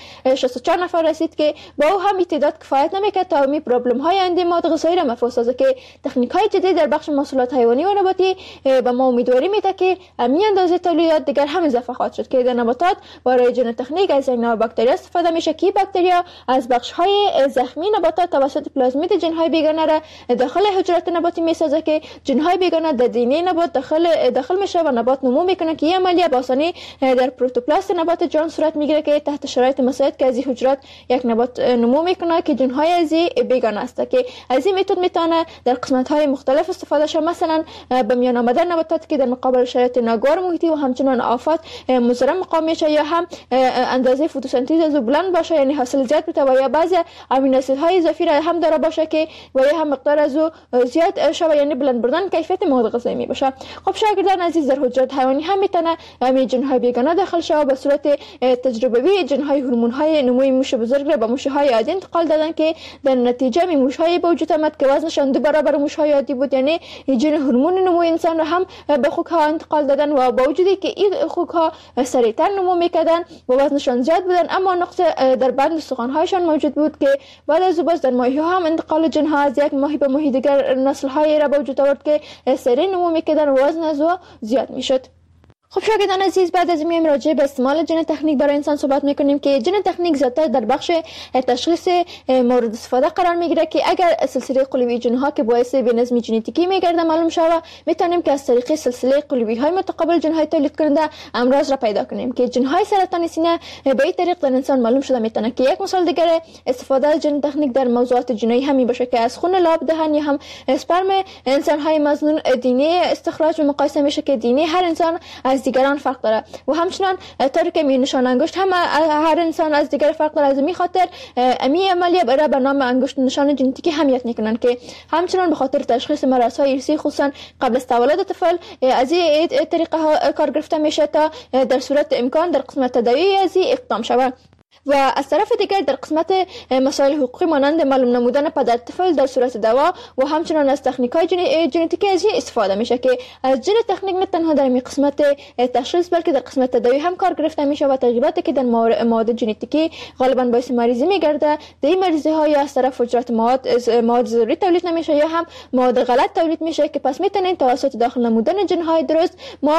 نفر رسید که با او هم این تعداد کفایت نمیکرد تا می پرابلم های آینده مواد غذایی را مفهوم سازد که تکنیک های جدید در بخش محصولات حیوانی و نباتی به ما امیدواری میده که همین اندازه تولیدات دیگر هم اضافه خواهد شد که در نباتات برای ژن تکنیک از یک نوع باکتری استفاده میشه که باکتریا از بخش‌های زخمی نباتات توسط پلازمید ژن‌های بیگانه را داخل حجرات نباتی می‌سازه که ژن‌های بیگانه در دینه نبات داخل میشه و نبات نمو میکنه که این عملیه به آسانی در پروتوپلاست نبات جان صورت میگیره که تحت شرایط مساعد که از این حجرات یک نبات نمو میکنه که ژن‌های از بیگانه است که از این متد میتونه در قسمت‌های مختلف استفاده شه، مثلا به میان آمدن نباتات که در مقابل شرایط ناگوار محیطی و همچنین آفات مضر مقاوم میشه یا هم اندازه فتوسنتز از بلند باشه، یعنی حاصل زیاد بده و یا بعضی امینو اسیدهای اضافی را هم داره باشه که و یا هم مقدار از او زیاد شوه، یعنی بلند بردن کیفیت مواد غذایی می باشه. خب شاگردان عزیز، در حجرات حیوانی هم میتونه همین ژن‌های بیگانه داخل شه و به صورت تجربوی ژن‌های هورمون‌های نموی موش بزرگ را به موش‌های عادی انتقال دادن که در نتیجه می موش‌های به وجود آمد که وزنشان 2 برابر موش‌های عادی بود، یعنی ژن هورمون نموی انسان را هم به خوک‌ها انتقال دادن و با وجودی که این خوک‌ها سریعتر نمو میکردن و وزنشان زیاد بودن، اما نقص در بند استخوان‌هایشان موجود بود که بعد از باز در ماهی‌ها هم انتقال ژن‌ها از یک ماهی به ماهی دیگر نسل‌های را به وجود آورد که سریع نمو میکردن و وزن از او زیاد میشد. خب شاگردان عزیز، بعد از میایم راجع به استعمال ژن تکنیک برای انسان صحبت میکنیم که ژن تکنیک زیادتر در بخش تشخیص مورد استفاده قرار میگیره که اگر سلسله قلوی ژن‌ها که باعث بی‌نظمی ژنتیکی میگرده معلوم شود، میتونیم که از طریق سلسله قلوی های متقابل ژن‌های تولید کننده امراض را پیدا کنیم که ژن‌های سرطان سینه به این طریق در انسان معلوم شده میتونه که یک مثال دیگر استفاده از ژن تکنیک در موضوعات جنایی همین باشه که از خون لاب دهن یا هم اسپرم انسان‌های مظنون دینه استخراج و مقایسه میشه که دینه هر انسان از دیگران فرق داره و همچنان طوری که نشان انگشت هم هر انسان از دیگر فرق داره. از این خاطر امی عملیه برای به نام انگشت نشان ژنتیکی همیت میکنن که همچنان به خاطر تشخیص مرض‌های ارثی خصوصا قبل از تولد طفل از این طریقه کار گرفته میشه تا در صورت امکان در قسمت تداوی از این اقدام شود. و از طرف دیگر در قسمت مسائل حقوقی مانند معلوم نمودن پدر طفل در صورت دوا و همچنان از تکنیک‌های ژنتیکی از استفاده میشه که از ژن تکنیک نه تنها در این قسمت تشخیص بلکه در قسمت تداوی هم کار گرفته میشه و تغییراتی که در مواد ژنتیکی غالبا باعث مریضی میگرده، در این مریضی ها یا از طرف حجرات مواد ضروری تولید نمیشه یا هم مواد غلط تولید میشه که پس میتونین توسط داخل نمودن ژن‌های درست ما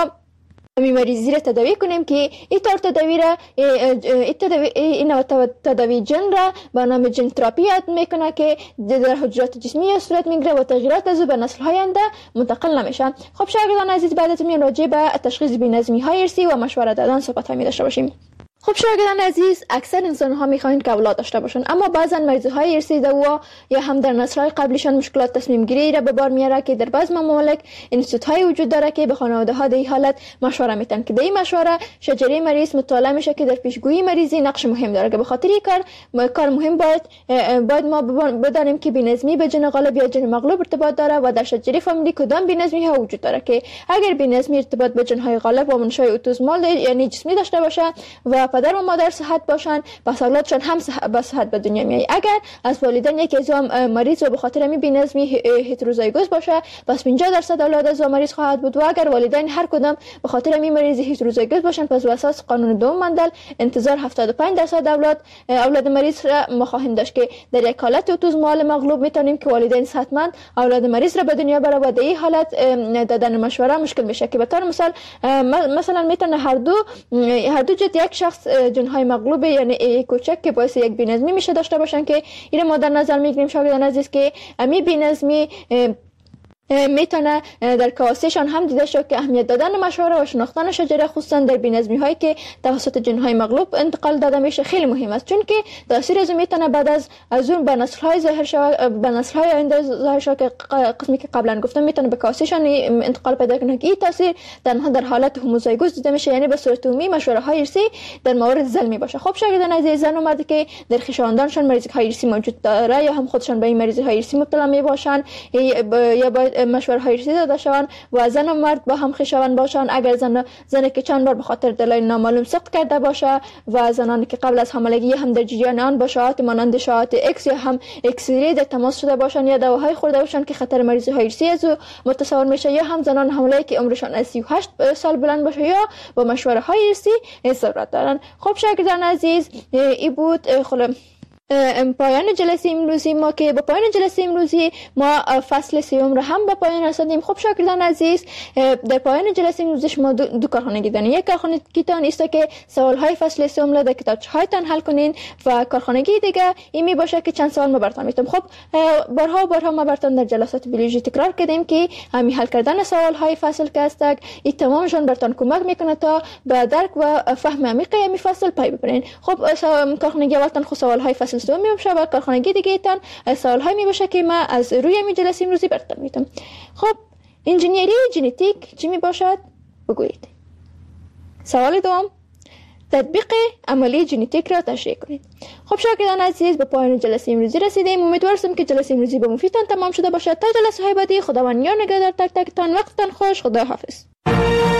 مریضی را تداوی کنیم که این طور تداوی را این تداوی ژن را به نام ژن تراپی یاد میکنه که در حجرات جسمی صورت میگیره و تغییرات از او به نسل‌های آینده منتقل نمیشه. خب شاگردان عزیز، بعد از میان راجع به تشخیص بی‌نظمی‌های ارثی و مشوره دادن صحبت می داشته باشیم. خب شاگردان عزیز، اکثر انسان‌ها می‌خواهند که اولاد داشته باشند، اما بعضن مریضی‌های ارثی دوا یا هم در نسل‌های قبلیشان مشکلات تصمیم گیری را به بار میاره که در بعض ممالک انستیتوت‌های وجود داره که به خانواده‌ها در این حالت مشوره میدن که در این مشوره شجره مریض مطالعه میشه که در پیشگویی مریضی نقش مهم داره که به خاطر این کار مهم باید ما بدانیم که بی‌نظمی به ژن غالب یا ژن مغلوب ارتباط داره و در شجره فامیلی کدام بی‌نظمی‌ها وجود داره که اگر بی‌نظمی ارتباط به ژن‌های غالب و منشأ اوتوزمال یعنی جسمی داشته باشه و پدر و مادر صحت باشن، پس اولادشان هم با صحت به دنیا میاد. اگر از والدین یکی از مریض و به خاطر همین بی‌نظمی هتروزایگوس باشه، پس 50% اولاد از مریض خواهد بود و اگر والدین هر کدام به خاطر همین مریض هتروزایگوس باشن، پس اساس قانون دوم مندل انتظار 75% اولاد مریض را ما خواهیم داشت که در یک حالت اوتوزمال مغلوب میتونیم که والدین صحتمند اولاد مریض را به دنیا بیاره و در این حالت دادن مشوره مشکل میشه که به طور مثلا میتونه هر دو جد یک شخص ژن‌های مغلوب یعنی کوچک که باعث یک بی‌نظمی میشه داشته باشن که این ما در نظر میگیریم شاگردان عزیز که امی بی‌نظمی میتونه در کاسهشان هم دیده شد که اهمیت دادن مشوره و شناختن شجره خصوصا در بی‌نظمی هایی که توسط ژن‌های مغلوب انتقال داده میشه خیلی مهم است، چون که تاثیر از میتونه بعد از اون به نسل‌های ظاهر شود، به نسل‌های آینده ظاهر شود که قسمی که قبلا گفتم میتونه به کاسهشان انتقال پیدا کنه که این تاثیر در حالت هوموزایگوس دیده میشه، یعنی به صورت عمومی مشوره‌های ارثی در مورد زلمی باشه. خب شاگردان عزیز، زن و مردی که در خویشاوندانشان مریضی‌های ارثی موجود داره یا هم خودشان به این مریضی‌های ارثی مبتلا می باشن یا باید مشوره‌های ریزی داده شوند و زن و مرد با هم خویشاوند باشند. اگر زنی که چند بار به خاطر دلایل نامعلوم سقط کرده باشه و زنانی که قبل از حاملگی هم در جریان آن با شایعات مانند شایعات ایکس یا هم ایکس‌ری در تماس شده باشند یا دواهای خورده باشند که خطر مریضی‌های ارثی از متصور میشه، یا هم زنان حامله که عمرشان از 38 سال بلند باشه یا با مشوره‌های ارثی ضرورت دارند. خب شاگردان عزیز، این بود پایان جلسه امروزی ما که با پایان جلسه امروزی ما فصل سیوم را هم به پایان رساندیم. خب شاگردان عزیز، در پایان جلسه امروزی شما دو کارخانگی دارین. یک کارخانگیتان است که سوال‌های فصل سیوم را در کتابچه‌هایتان حل کنین و کارخانگی دیگه این می باشه که چند سوال ما براتون میتونم. خب بارها ما براتون در جلسات بیولوژی تکرار کردیم که همین حل کردن سوال‌های فصل که است این تمامشون براتون کمک میکنه تا به درک و فهم عمیق این فصل پی ببرین. خب کارخانگی اولتان خود سوال‌های فصل سوم میشه و کارخانگی دیگه تان سوال‌های می باشه که ما از روی این جلسه امروزی براتون میتونم. خب انجینیری ژنتیک چی می باشد؟ بگویید. سوال دوم، تطبیق عملی ژنتیک را تشریح کنید. خب شاگردان عزیز، به پایان جلسه امروزی رسیدیم. امیدوارم که جلسه امروزی به مفیدتان تمام شده باشد. تا جلسه های بعدی، خداوند نگهدار تک تکتان. وقتتان خوش. خدا حافظ.